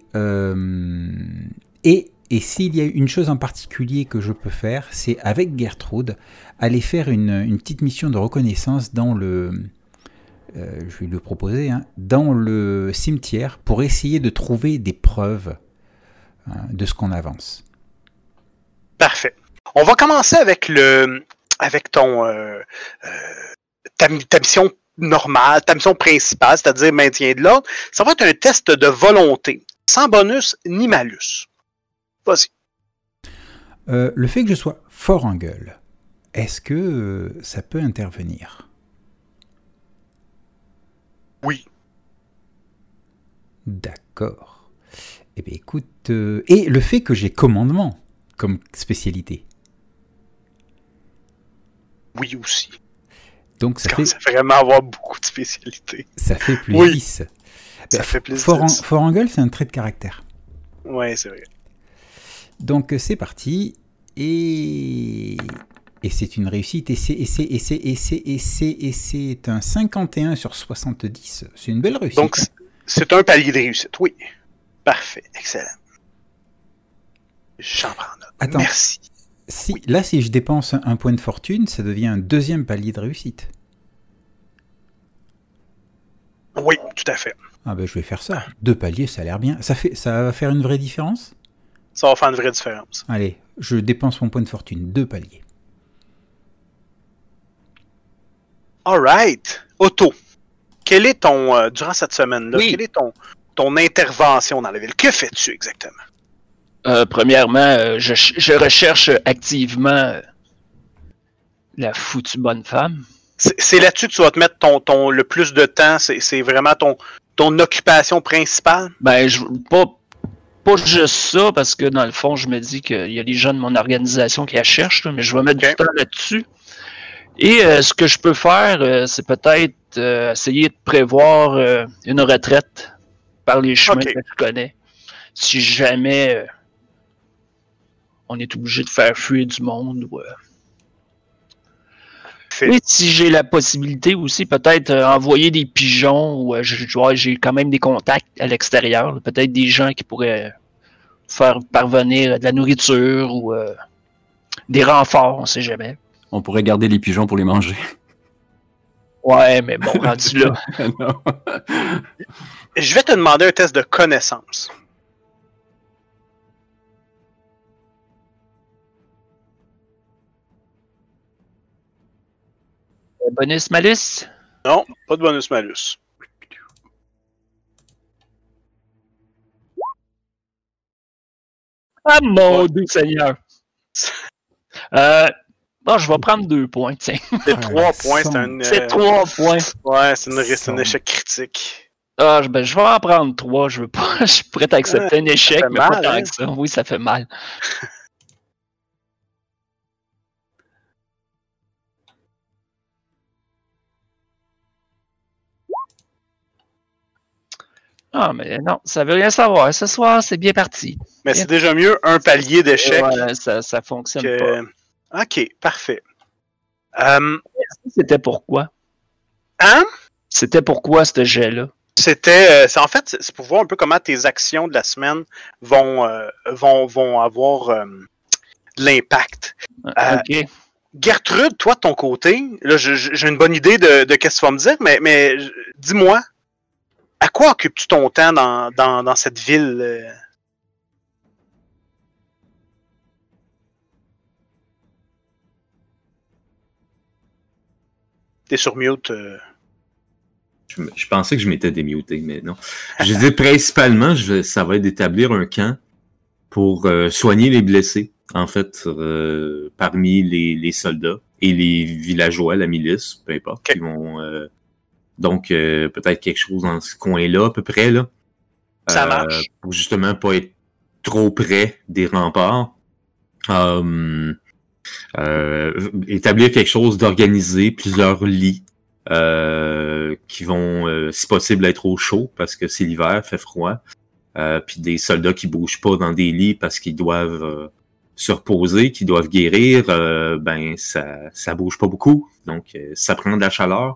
s'il y a une chose en particulier que je peux faire, c'est avec Gertrude, aller faire une petite mission de reconnaissance dans je vais le proposer, dans le cimetière pour essayer de trouver des preuves de ce qu'on avance. Parfait. On va commencer avec ta mission normale, ta mission principale, c'est-à-dire maintien de l'ordre. Ça va être un test de volonté, sans bonus ni malus. Vas-y. Le fait que je sois fort en gueule, est-ce que ça peut intervenir? Oui. D'accord. Eh bien, écoute... et le fait que j'ai commandement comme spécialité. Oui, aussi. Donc, ça Ça fait, fait vraiment avoir beaucoup de spécialités. ça fait plus Oui. 10. Ça fait plus Fort, 10. Fort en gueule, c'est un trait de caractère. Ouais, c'est vrai. Donc, c'est parti. Et c'est une réussite. Et c'est un 51 sur 70. C'est une belle réussite. Donc, c'est un palier de réussite, oui. Parfait, excellent. J'en prends note. Attends. Merci. Là, si je dépense un point de fortune, ça devient un deuxième palier de réussite. Oui, tout à fait. Ah ben, je vais faire ça. 2 paliers, ça a l'air bien. Ça va faire une vraie différence? Ça va faire une vraie différence. Allez, je dépense mon point de fortune. 2 paliers. Alright. Otto, quel est ton, durant cette semaine-là, Oui. quelle est ton intervention dans la ville? Que fais-tu exactement? Premièrement, je recherche activement la foutue bonne femme. C'est là-dessus que tu vas te mettre le plus de temps. C'est vraiment ton occupation principale? Ben, pas juste ça, parce que dans le fond, je me dis qu'il y a des gens de mon organisation qui la cherchent, là, mais je vais mettre du temps là-dessus. Et ce que je peux faire, c'est peut-être essayer de prévoir une retraite par les chemins que je connais. Si jamais on est obligé de faire fuir du monde. Et si j'ai la possibilité aussi, peut-être envoyer des pigeons, ou j'ai quand même des contacts à l'extérieur, peut-être des gens qui pourraient faire parvenir de la nourriture ou des renforts, on sait jamais. On pourrait garder les pigeons pour les manger. Ouais, mais bon, rendu là. Non. Je vais te demander un test de connaissance. Bonus-malus? Non, pas de bonus-malus. Ah mon Dieu Seigneur! Bon, je vais prendre 2 points, tiens. C'est 3 points, c'est un... C'est 3 points. Ouais, c'est un échec critique. Ah, ben, je vais en prendre 3. Je suis prêt à accepter un échec, mais pas tant hein? que ça. Oui, ça fait mal. Ah, mais non, ça veut rien savoir. Ce soir, c'est bien parti. Mais c'est déjà mieux un palier d'échec. Ouais, ça fonctionne pas. Ok, parfait. C'était pourquoi? Hein? C'était pourquoi ce jet-là? En fait, c'est pour voir un peu comment tes actions de la semaine vont avoir de l'impact. Ok. Gertrude, toi de ton côté, là, j'ai une bonne idée de qu'est-ce que tu vas me dire, mais dis-moi, à quoi occupes-tu ton temps dans cette ville? T'es sur mute. Je pensais que je m'étais démuté, mais non. Je dis principalement, ça va être d'établir un camp pour soigner les blessés, en fait, parmi les soldats et les villageois, la milice, peu importe, qui vont... donc, peut-être quelque chose dans ce coin-là, à peu près, là. Ça marche. Pour justement pas être trop près des remparts. Établir quelque chose d'organisé, plusieurs lits qui vont, si possible, être au chaud parce que c'est l'hiver, fait froid. Puis des soldats qui bougent pas dans des lits parce qu'ils doivent se reposer, qu'ils doivent guérir, ben ça bouge pas beaucoup. Donc, ça prend de la chaleur.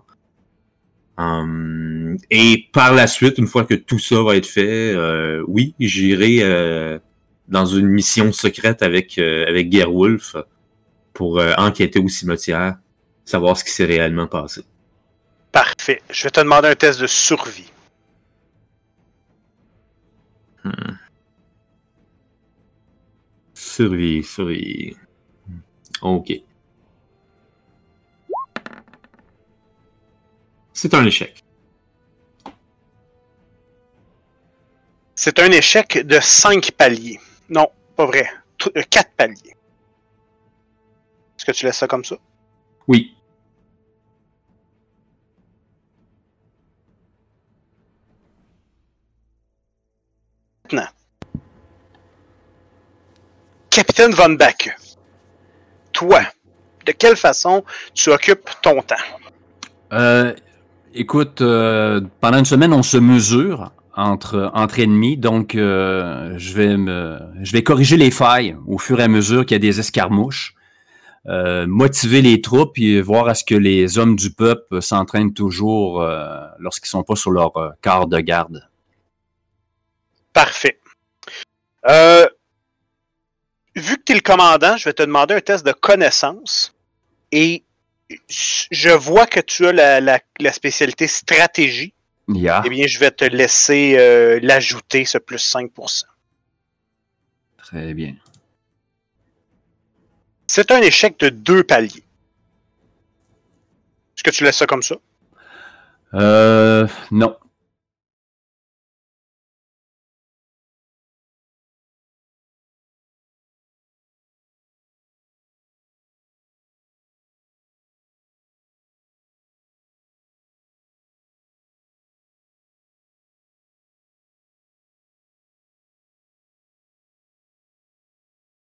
Et par la suite, une fois que tout ça va être fait, oui, j'irai dans une mission secrète avec Gerwolf pour enquêter au cimetière, savoir ce qui s'est réellement passé. Parfait. Je vais te demander un test de survie. Survie. Ok. C'est un échec. C'est un échec de 5 paliers. Non, pas vrai. 4 paliers. Est-ce que tu laisses ça comme ça? Oui. Maintenant, Capitaine Von Backe, toi, de quelle façon tu occupes ton temps? Écoute, pendant une semaine, on se mesure entre ennemis, donc je vais corriger les failles au fur et à mesure qu'il y a des escarmouches, motiver les troupes et voir à ce que les hommes du peuple s'entraînent toujours lorsqu'ils sont pas sur leur quart de garde. Parfait. Vu que tu es le commandant, je vais te demander un test de connaissance. Et je vois que tu as la spécialité stratégie. Yeah. Eh bien, je vais te laisser l'ajouter, ce plus 5%. Très bien. C'est un échec de 2 paliers. Est-ce que tu laisses ça comme ça? Non.